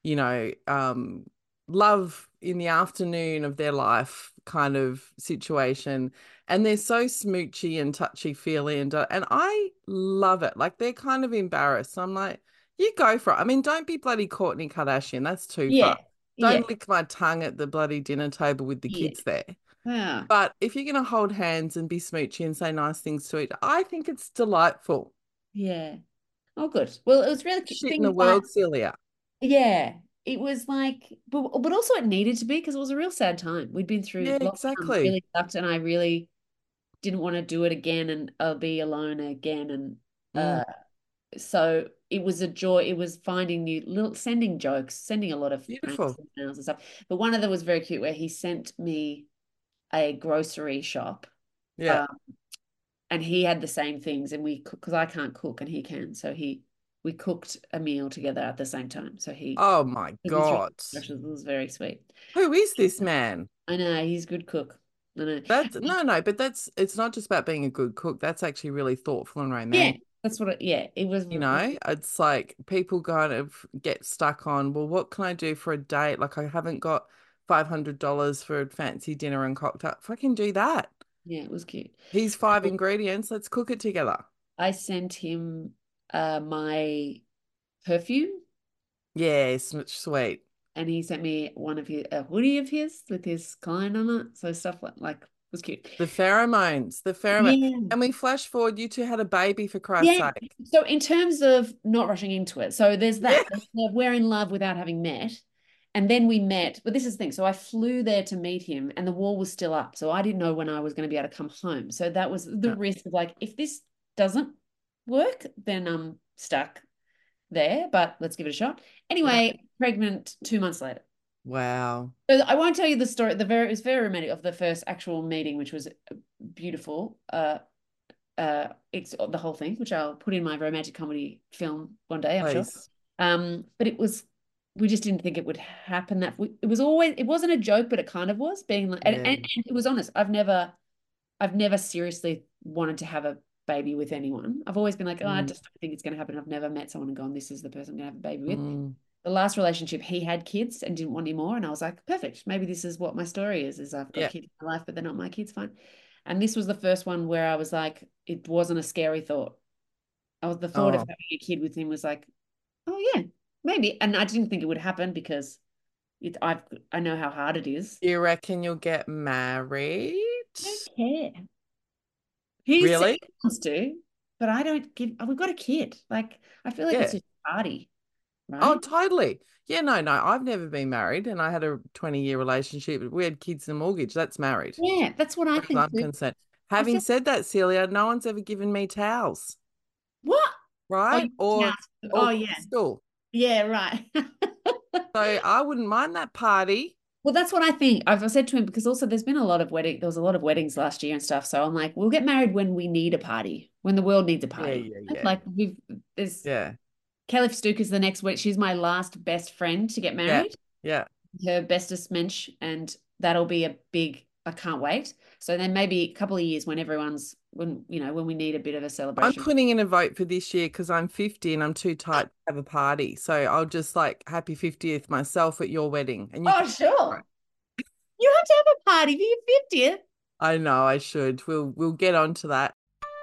love in the afternoon of their life kind of situation. And they're so smoochy and touchy-feely and I love it. Like they're kind of embarrassed. I'm like, you go for it. I mean, don't be bloody Kourtney Kardashian. That's too far. Don't lick my tongue at the bloody dinner table with the kids there. Yeah. But if you're going to hold hands and be smoochy and say nice things to each, I think it's delightful. Yeah. Oh, good. Well, it was really Shit in the world, Celia. Yeah. It was like, but also it needed to be because it was a real sad time. We'd been through lockdown, exactly. really sucked, and I really didn't want to do it again, and I'll be alone again. And so it was a joy. It was finding sending jokes, sending a lot of beautiful emails and stuff. But one of them was very cute, where he sent me a grocery shop. Yeah. And he had the same things, and because I can't cook and he can, so we cooked a meal together at the same time. So oh my God, it was very sweet. Who is this man? I know he's a good cook. I know. But it's not just about being a good cook. That's actually really thoughtful and romantic. Yeah, that's what it was. It's like people kind of get stuck on, well, what can I do for a date? Like I haven't got $500 for a fancy dinner and cocktail. Fucking do that. Yeah, it was cute. Here's 5 ingredients. Let's cook it together. I sent him my perfume. Yeah, sweet. And he sent me a hoodie of his with his client on it. So stuff like was cute. The pheromones. Yeah. And we flash forward, you two had a baby for Christ's sake. So in terms of not rushing into it, so there's that. Yeah. We're in love without having met. And then we met, but this is the thing. So I flew there to meet him and the wall was still up. So I didn't know when I was going to be able to come home. So that was the risk of like, if this doesn't work, then I'm stuck there, but let's give it a shot. Anyway, pregnant 2 months later. Wow. So I won't tell you the story. It was very romantic of the first actual meeting, which was beautiful. It's the whole thing, which I'll put in my romantic comedy film one day, I'm sure. But we just didn't think it would happen it wasn't a joke, but it kind of was being like, and it was honest. I've never seriously wanted to have a baby with anyone. I've always been like, I just don't think it's going to happen. I've never met someone and gone, this is the person I'm going to have a baby with. The last relationship, he had kids and didn't want any more. And I was like, perfect. Maybe this is what my story is I've got kids in my life, but they're not my kids. Fine. And this was the first one where I was like, it wasn't a scary thought. The thought of having a kid with him was like, oh yeah, maybe. And I didn't think it would happen because I know how hard it is. You reckon you'll get married? I don't care. He really wants to, but I don't give. We've got a kid. Like I feel like it's just a party, right? Oh, totally. Yeah, no. I've never been married, and I had a 20-year relationship. We had kids and a mortgage. That's married. Yeah, that's what I think. I'm concerned. Having said that, Celia, no one's ever given me towels. What? Right? Or crystal. Yeah, right. So I wouldn't mind that party. Well, that's what I think. I've said to him because also there was a lot of weddings last year and stuff. So I'm like, we'll get married when we need a party, when the world needs a party. Yeah. Like Kelly Stuke is the next week. She's my last best friend to get married. Yeah. Her bestest mensch, and that'll be a big I can't wait. So then maybe a couple of years when when we need a bit of a I'm celebration. putting in a vote for this year because I'm 50 and I'm too tight to have a party. So I'll just like happy 50th myself at your wedding. And you Oh, can sure. You have to have a party for your 50th. I know I should. We'll get on to that.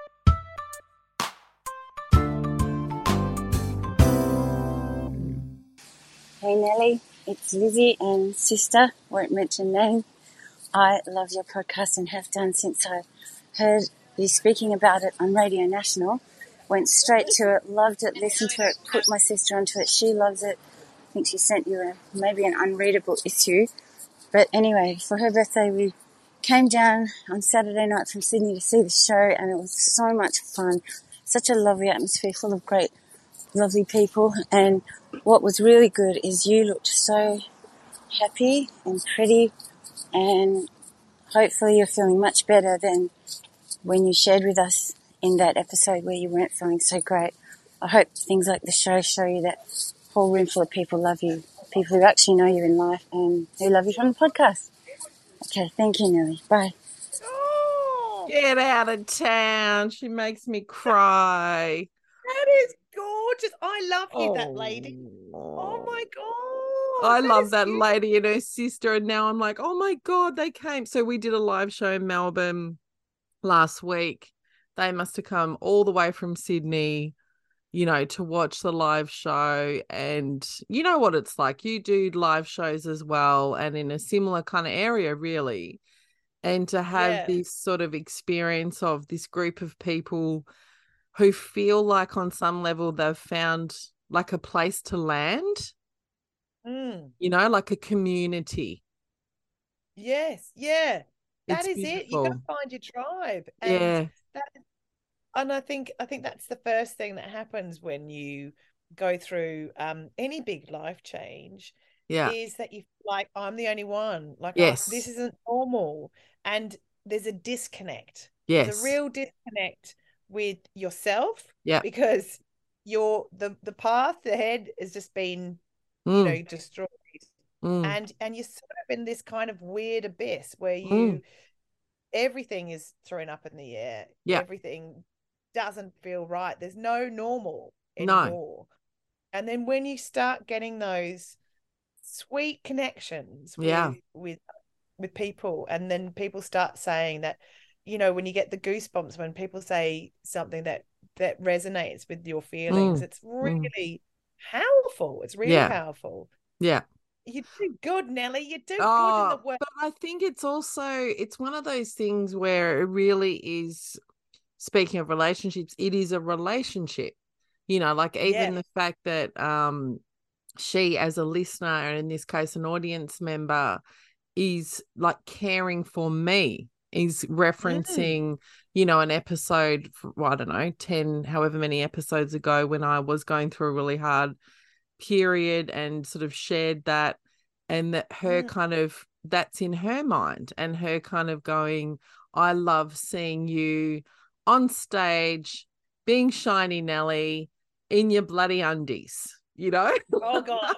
Hey Nelly, it's Lizzie and sister, won't mention name. I love your podcast and have done since I heard you speaking about it on Radio National. Went straight to it, loved it, listened to it, put my sister onto it. She loves it. I think she sent you maybe an unreadable issue. But anyway, for her birthday we came down on Saturday night from Sydney to see the show, and it was so much fun. Such a lovely atmosphere, full of great, lovely people. And what was really good is you looked so happy and pretty, and hopefully you're feeling much better than when you shared with us in that episode where you weren't feeling so great. I hope things like the show show you that whole room full of people love you, people who actually know you in life and who love you from the podcast. Okay, thank you, Nelly. Bye. Get out of town. She makes me cry. That is gorgeous. I love you, that lady. Oh my God. I love that lady and her sister. And now I'm like, oh my God, they came. So we did a live show in Melbourne last week. They must have come all the way from Sydney, to watch the live show. And you know what it's like. You do live shows as well, and in a similar kind of area, really. And to have this sort of experience of this group of people who feel like on some level they've found like a place to land, like a community. Yes, yeah. That It's is it. You beautiful. got to find your tribe. Yeah. And I think that's the first thing that happens when you go through any big life change. Yeah. Is that you feel like I'm the only one. Like Yes. this isn't normal. And there's a disconnect. Yes. There's a real disconnect with yourself. Yeah. Because the path ahead has just been, destroyed. And you're sort of in this kind of weird abyss where everything is thrown up in the air. Yeah. Everything doesn't feel right. There's no normal anymore. And then when you start getting those sweet connections with people, and then people start saying that, when you get the goosebumps when people say something that resonates with your feelings, it's really powerful. It's really powerful. Yeah. You do good, Nelly. You do good in the world. But I think it's one of those things where it really is, speaking of relationships, it is a relationship. Like even the fact that she, as a listener, and in this case an audience member, is like caring for me, is referencing, an episode, I don't know, 10, however many episodes ago, when I was going through a really hard period, and sort of shared that, and that her kind of, that's in her mind, and her kind of going, I love seeing you on stage being shiny Nelly in your bloody undies, Oh God.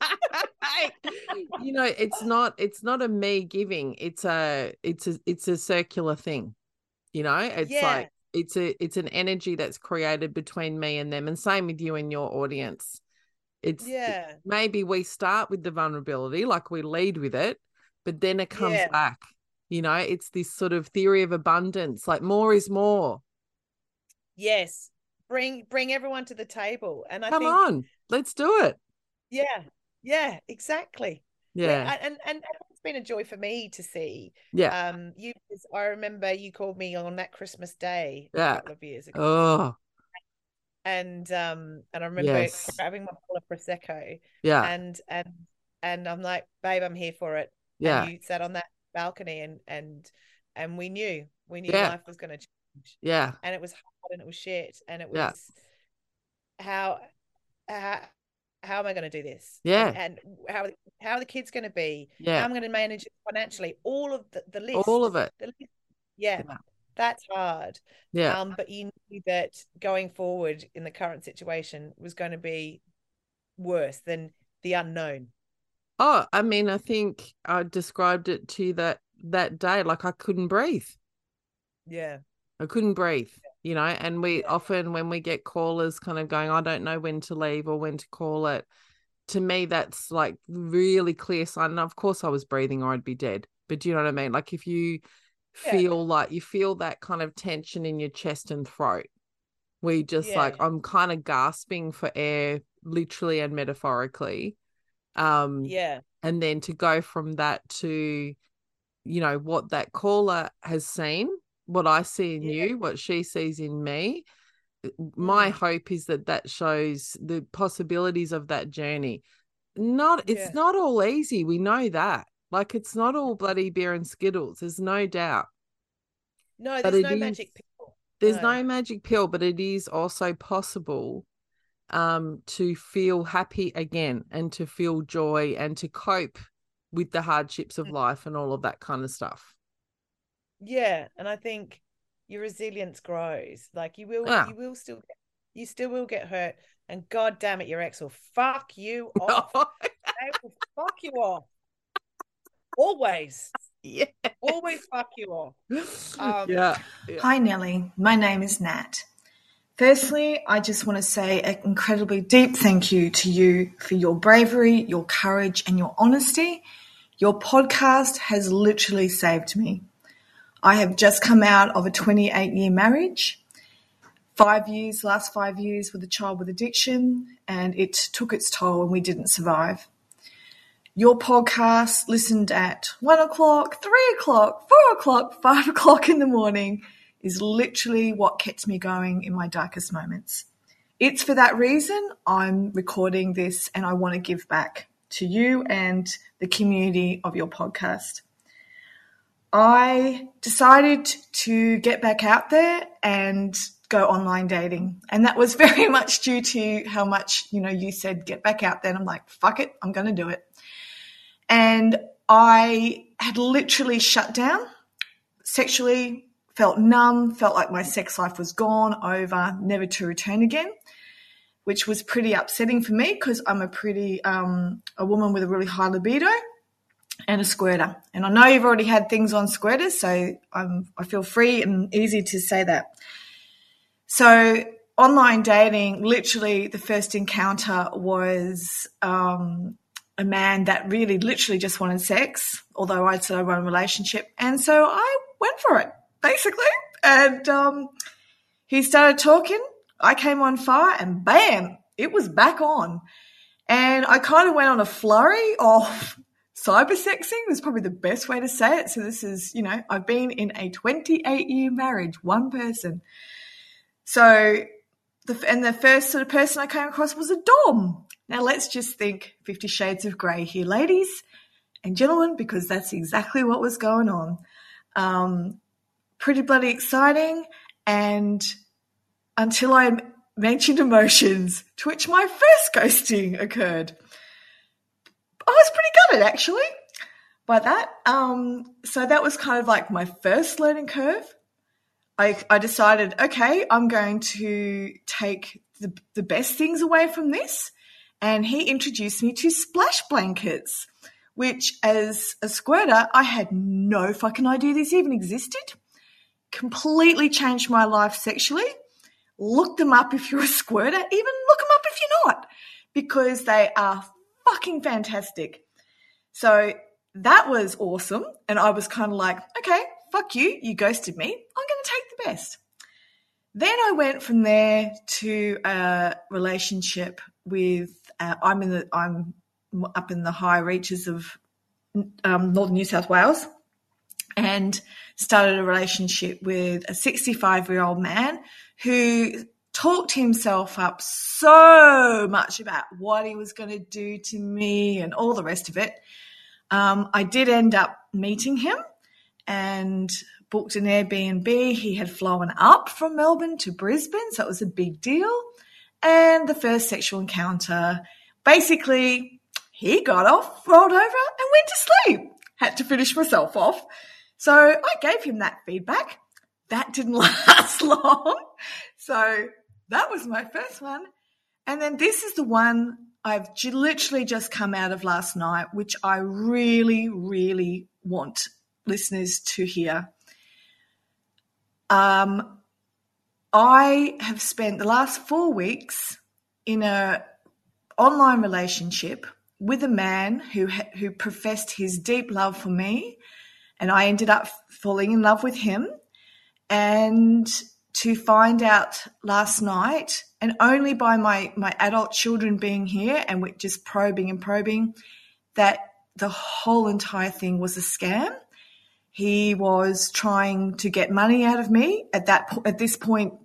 it's not a me giving, it's a circular thing, it's like it's an energy that's created between me and them, and same with you and your audience. It's maybe we start with the vulnerability, like we lead with it, but then it comes back. It's this sort of theory of abundance, like more is more. Yes. Bring everyone to the table. And Come on, let's do it. Yeah, exactly. Yeah. And it's been a joy for me to see. Yeah. I remember you called me on that Christmas day a couple of years ago. Oh. And I remember grabbing my bottle of Prosecco. Yeah. And I'm like, babe, I'm here for it. Yeah. And you sat on that balcony and we knew life was going to change. Yeah. And it was hard and it was shit. And it was how am I going to do this? Yeah. And how are the kids going to be? Yeah. How am I going to manage it financially? All of the list. All of it. Yeah. That's hard. Yeah. But you knew that going forward in the current situation was going to be worse than the unknown. Oh, I mean, I think I described it to you that that day, like I couldn't breathe. Yeah. I couldn't breathe, you know, and we often, when we get callers kind of going, I don't know when to leave or when to call it, to me, that's like really clear sign. And of course I was breathing or I'd be dead. But do you know what I mean? Like if you feel like you feel that kind of tension in your chest and throat, where you just like, I'm kind of gasping for air, literally and metaphorically. And then to go from that to, you know, what that caller has seen, what I see in you, what she sees in me. My hope is that shows the possibilities of that journey. It's not all easy. We know that. Like, it's not all bloody beer and Skittles. There's no doubt. No, there's no magic pill. There's no magic pill, but it is also possible to feel happy again and to feel joy and to cope with the hardships of life and all of that kind of stuff. Yeah, and I think your resilience grows. Like you will still will get hurt, and God damn it, your ex will fuck you off. They will fuck you off. Always. Yeah. Always fuck you off. Hi, Nellie. My name is Nat. Firstly, I just want to say an incredibly deep thank you to you for your bravery, your courage, and your honesty. Your podcast has literally saved me. I have just come out of a 28-year marriage, last 5 years with a child with addiction, and it took its toll and we didn't survive. Your podcast, listened at 1 o'clock, 3 o'clock, 4 o'clock, 5 o'clock in the morning, is literally what kept me going in my darkest moments. It's for that reason I'm recording this, and I want to give back to you and the community of your podcast. I decided to get back out there and go online dating. And that was very much due to how much, you said get back out there. And I'm like, fuck it, I'm going to do it. And I had literally shut down sexually, felt numb, felt like my sex life was gone, over, never to return again, which was pretty upsetting for me because I'm a woman with a really high libido and a squirter. And I know you've already had things on squirters, so I feel free and easy to say that. So online dating, literally the first encounter was a man that really literally just wanted sex, although I'd said I want a relationship. And so I went for it, basically. And he started talking. I came on fire and bam, it was back on. And I kind of went on a flurry of cybersexing was probably the best way to say it. So this is, I've been in a 28-year marriage, one person. So the first sort of person I came across was a dom. Now let's just think 50 Shades of Grey here, ladies and gentlemen, because that's exactly what was going on. Pretty bloody exciting. And until I mentioned emotions, to which my first ghosting occurred. I was pretty gutted, actually, by that. So that was kind of like my first learning curve. I decided, okay, I'm going to take the best things away from this. And he introduced me to splash blankets, which as a squirter, I had no fucking idea these even existed. Completely changed my life sexually. Look them up if you're a squirter. Even look them up if you're not, because they are fucking fantastic. So that was awesome. And I was kind of like, okay, fuck you. You ghosted me. I'm going to take the best. Then I went from there to a relationship with, I'm up in the high reaches of northern New South Wales, and started a relationship with a 65-year-old man who talked himself up so much about what he was going to do to me and all the rest of it. I did end up meeting him and booked an Airbnb. He had flown up from Melbourne to Brisbane, so it was a big deal. And the first sexual encounter, basically, he got off, rolled over, and went to sleep. Had to finish myself off. So I gave him that feedback. That didn't last long. So that was my first one. And then this is the one I've literally just come out of last night, which I really, really want listeners to hear. I have spent the last 4 weeks in a online relationship with a man who professed his deep love for me, and I ended up falling in love with him. And to find out last night, and only by my adult children being here and we're just probing, that the whole entire thing was a scam. He was trying to get money out of me. At this point,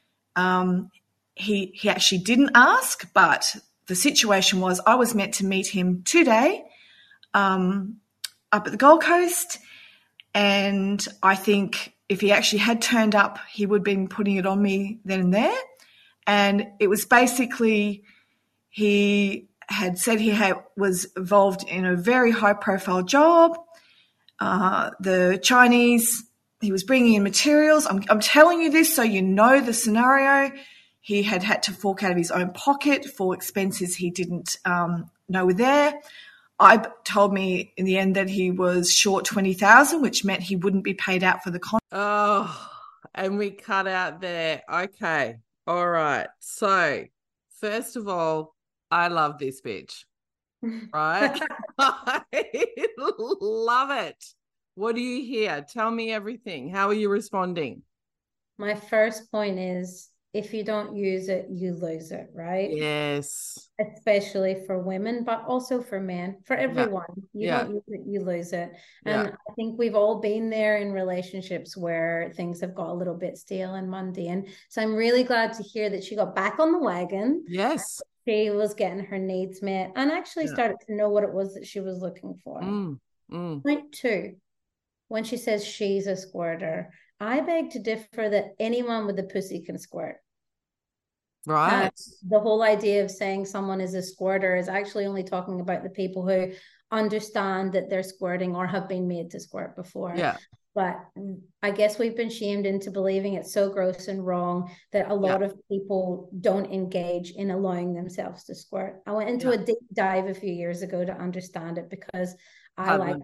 he actually didn't ask, but the situation was I was meant to meet him today up at the Gold Coast, and I think if he actually had turned up, he would have been putting it on me then and there. And it was basically he had said he was involved in a very high-profile job. The Chinese, he was bringing in materials. I'm telling you this so you know the scenario. He had to fork out of his own pocket for expenses he didn't know were there. I told me in the end that he was short 20,000, which meant he wouldn't be paid out for the contract. Oh, and we cut out there. Okay. All right. So, first of all, I love this bitch. Right? I love it. What do you hear? Tell me everything. How are you responding? My first point is, if you don't use it, you lose it, right? Yes. Especially for women, but also for men, for everyone. You Yeah. don't use it, you lose it. Yeah. And I think we've all been there in relationships where things have got a little bit stale and mundane. So I'm really glad to hear that she got back on the wagon. Yes. She was getting her needs met and actually Yeah. started to know what it was that she was looking for. Point 2, when she says she's a squirter, I beg to differ that anyone with a pussy can squirt. Right. The whole idea of saying someone is a squirter is actually only talking about the people who understand that they're squirting or have been made to squirt before. Yeah. But I guess we've been shamed into believing it's so gross and wrong that a lot of people don't engage in allowing themselves to squirt. I went into a deep dive a few years ago to understand it because I like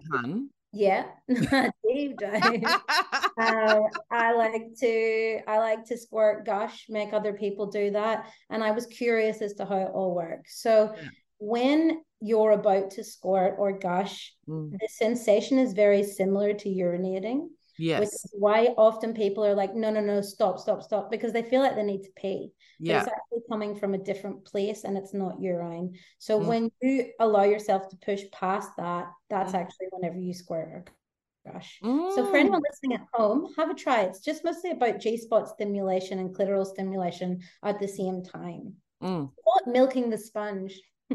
deep dive. I like to squirt, gush, make other people do that, and I was curious as to how it all works. So when you're about to squirt or gush, the sensation is very similar to urinating. Yes. Which is why often people are like, no, stop, because they feel like they need to pee. But it's actually coming from a different place and it's not urine. So when you allow yourself to push past that, that's actually whenever you squirt or gush. So for anyone listening at home, have a try. It's just mostly about G-spot stimulation and clitoral stimulation at the same time. Call it milking the sponge.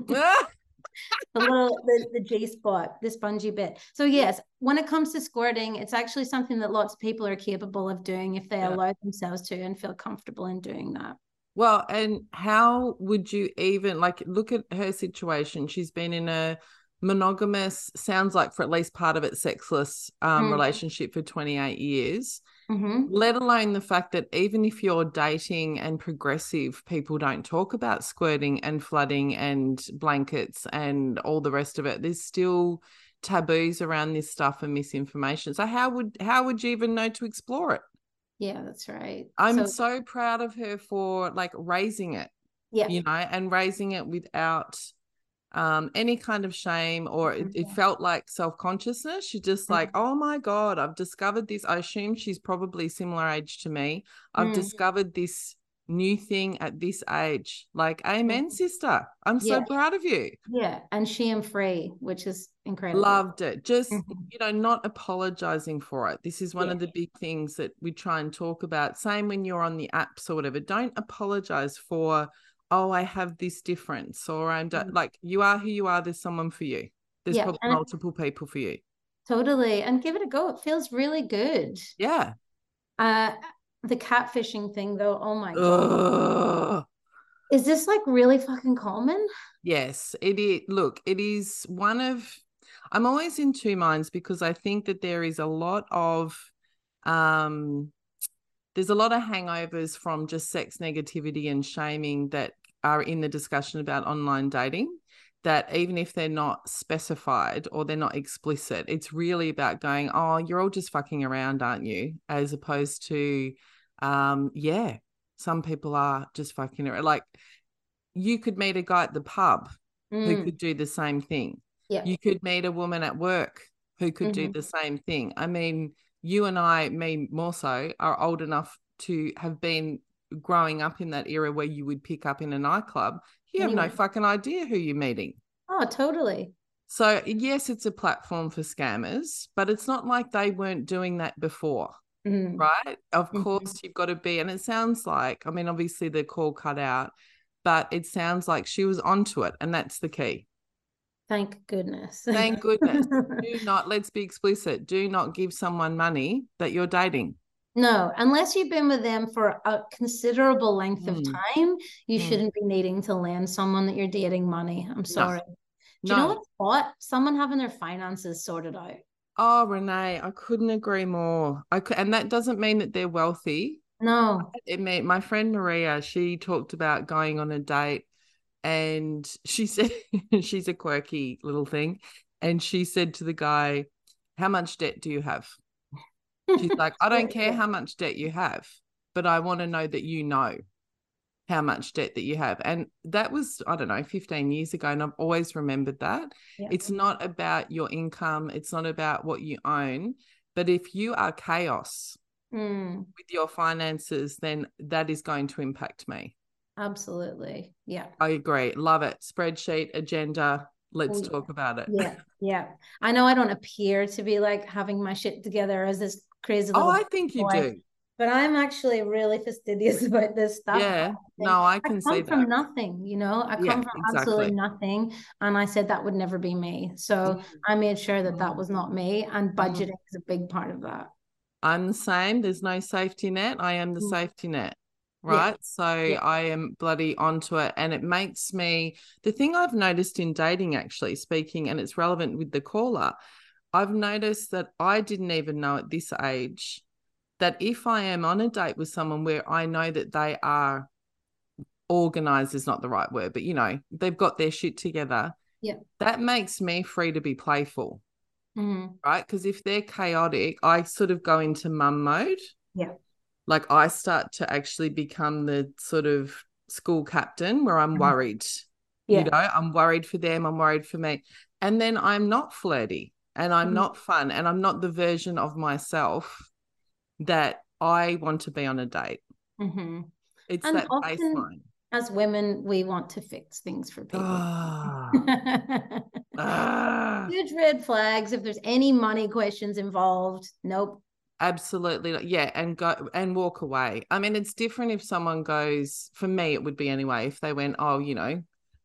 The G-spot, the spongy bit. So yes, when it comes to squirting, it's actually something that lots of people are capable of doing if they allow themselves to and feel comfortable in doing that. Well, and how would you even look at her situation? She's been in a monogamous, sounds like for at least part of it, sexless relationship for 28 years. Let alone the fact that even if you're dating and progressive, people don't talk about squirting and flooding and blankets and all the rest of it. There's still taboos around this stuff and misinformation. So how would you even know to explore it? Yeah, that's right. I'm so proud of her for raising it. Yeah. And raising it without any kind of shame or it felt like self-consciousness. She's just like, oh my God, I've discovered this. I assume she's probably similar age to me. I've discovered this new thing at this age. Amen, sister. I'm so proud of you. Yeah, and shame-free, which is incredible. Loved it. Just, not apologizing for it. This is one of the big things that we try and talk about. Same when you're on the apps or whatever. Don't apologize for, oh, I have this difference, or I'm you are who you are. There's someone for you. There's probably multiple people for you. Totally. And give it a go. It feels really good. Yeah. The catfishing thing though, oh my God. Is this really fucking common? Yes, it is. Look, it is one of, I'm always in two minds because I think that there is a lot of, there's a lot of hangovers from just sex negativity and shaming that are in the discussion about online dating. that even if they're not specified or they're not explicit, it's really about going, oh, you're all just fucking around, aren't you? As opposed to, yeah, some people are just fucking around. Like, you could meet a guy at the pub who could do the same thing. Yeah. You could meet a woman at work who could do the same thing. I mean, you and I, me more so, are old enough to have been growing up in that era where you would pick up in a nightclub. You have no fucking idea who you're meeting. Oh, totally. So, yes, it's a platform for scammers, but it's not like they weren't doing that before, right? Of course, you've got to be, and it sounds like, I mean, obviously the call cut out, but it sounds like she was onto it, and that's the key. Thank goodness. Thank goodness. Do not, let's be explicit, do not give someone money that you're dating. No, unless you've been with them for a considerable length of time, you shouldn't be needing to lend someone that you're dating money. I'm sorry. Do you know what's hot? Someone having their finances sorted out. Oh, Renee, I couldn't agree more. And that doesn't mean that they're wealthy. No. It meant my friend Maria, she talked about going on a date, and she said, she's a quirky little thing, and she said to the guy, how much debt do you have? She's like, I don't care how much debt you have, but I want to know that you know how much debt that you have. And that was, I don't know, 15 years ago, and I've always remembered that. Yeah. It's not about your income. It's not about what you own. But if you are chaos with your finances, then that is going to impact me. Absolutely. Yeah. I agree. Love it. Spreadsheet, agenda. Let's talk about it. Yeah. Yeah. I know I don't appear to be like having my shit together as this crazy little I think you do. But I'm actually really fastidious about this stuff. Yeah, no, I can see that. I come from nothing, you know. I come from absolutely nothing. And I said that would never be me. So I made sure that that was not me. And budgeting is a big part of that. I'm the same. There's no safety net. I am the safety net, right? Yeah. So I am bloody onto it. And it makes me, the thing I've noticed in dating, actually speaking, and it's relevant with the caller, I've noticed that I didn't even know at this age that if I am on a date with someone where I know that they are organized is not the right word, but, you know, they've got their shit together, that makes me free to be playful, right? Because if they're chaotic, I sort of go into mum mode. Yeah. Like I start to actually become the sort of school captain where I'm worried. You know, I'm worried for them, I'm worried for me. And then I'm not flirty and I'm not fun and I'm not the version of myself that I want to be on a date. It's and that baseline. As women, we want to fix things for people. Huge red flags. If there's any money questions involved, nope. Absolutely. Yeah. And go and walk away. I mean, it's different if someone goes, for me, it would be anyway, if they went, oh, you know,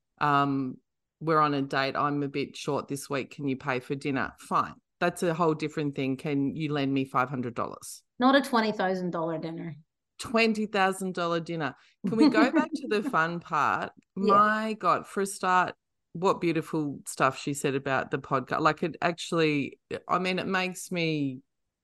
we're on a date. I'm a bit short this week. Can you pay for dinner? Fine. That's a whole different thing. Can you lend me $500? Not a $20,000 dinner. $20,000 dinner. Can we go back to the fun part? My God, for a start, what beautiful stuff she said about the podcast. Like it actually, I mean, it makes me,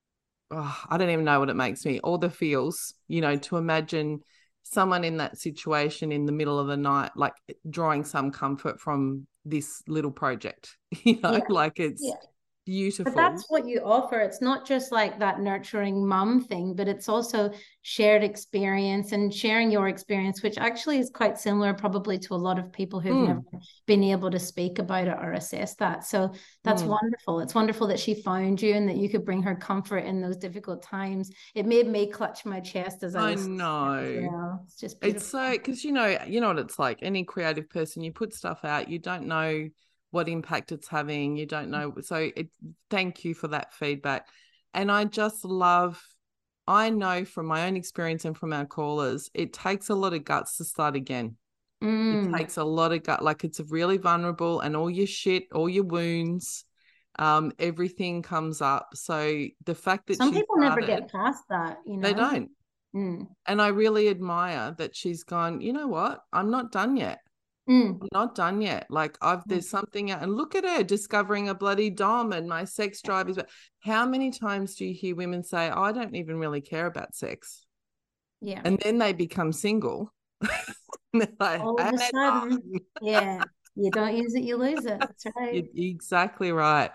I don't even know what it makes me. All the feels, you know, to imagine someone in that situation in the middle of the night, like drawing some comfort from this little project, you know, like it's beautiful. But that's what you offer. It's not just like that nurturing mum thing, but it's also shared experience and sharing your experience, which actually is quite similar probably to a lot of people who've never been able to speak about it or assess that. So that's wonderful. It's wonderful that she found you and that you could bring her comfort in those difficult times. It made me clutch my chest as I was. know. It's just beautiful. It's so, because you know what it's like. Any creative person, you put stuff out, you don't know what impact it's having, you don't know. So thank you for that feedback. And I just love, I know from my own experience and from our callers, it takes a lot of guts to start again. It takes a lot of gut, like it's really vulnerable and all your shit, all your wounds, everything comes up. So the fact that some people never get past that, you know, they don't. And I really admire that she's gone, you know what, I'm not done yet. I'm not done yet. Like there's something out, and look at her discovering a bloody dom and my sex drive is. How many times do you hear women say, oh, I don't even really care about sex? Yeah. And then they become single. Like, all of a sudden, You don't use it, you lose it. That's right. You're exactly right.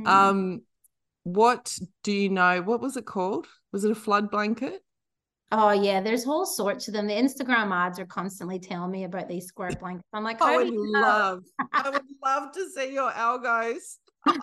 What do you know? What was it called? Was it a flood blanket? Oh yeah, there's all sorts of them. The Instagram ads are constantly telling me about these squirt blankets. I'm like, I would love to see your algos.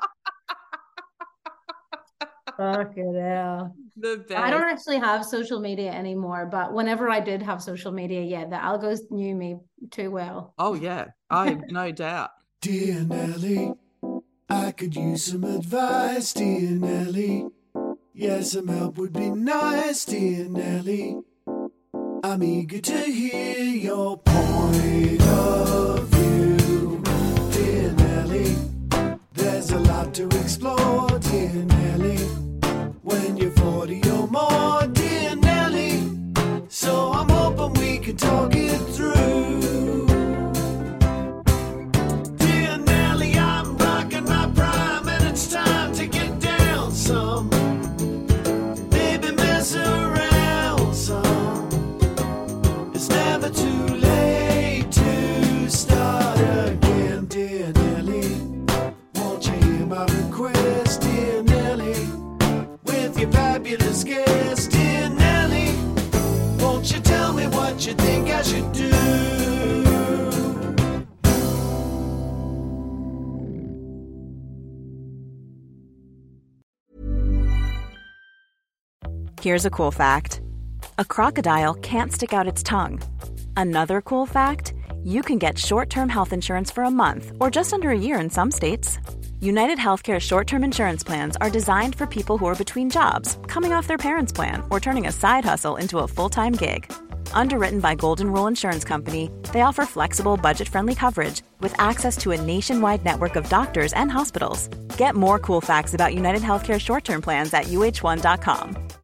Fucking hell. The best. I don't actually have social media anymore, but whenever I did have social media, yeah, the algos knew me too well. Oh yeah, I have no doubt. Dear Nelly, I could use some advice, dear Nelly. Yeah, some help would be nice, dear Nelly. I'm eager to hear your point of view, dear Nelly. There's a lot to explore, dear Nelly. When you're 40 or more, dear Nelly. So I'm hoping we can talk it through. Dear Nelly, I'm rocking my prime and it's time to get down some. Baby, mess around some. It's never too late to start again, dear Nelly. Won't you hear my request, dear Nelly? With your fabulous guest, dear Nelly. Won't you tell me what you think I should do? Here's a cool fact. A crocodile can't stick out its tongue. Another cool fact, you can get short-term health insurance for a month or just under a year in some states. United Healthcare short-term insurance plans are designed for people who are between jobs, coming off their parents' plan, or turning a side hustle into a full-time gig. Underwritten by Golden Rule Insurance Company, they offer flexible, budget-friendly coverage with access to a nationwide network of doctors and hospitals. Get more cool facts about United Healthcare short-term plans at uh1.com.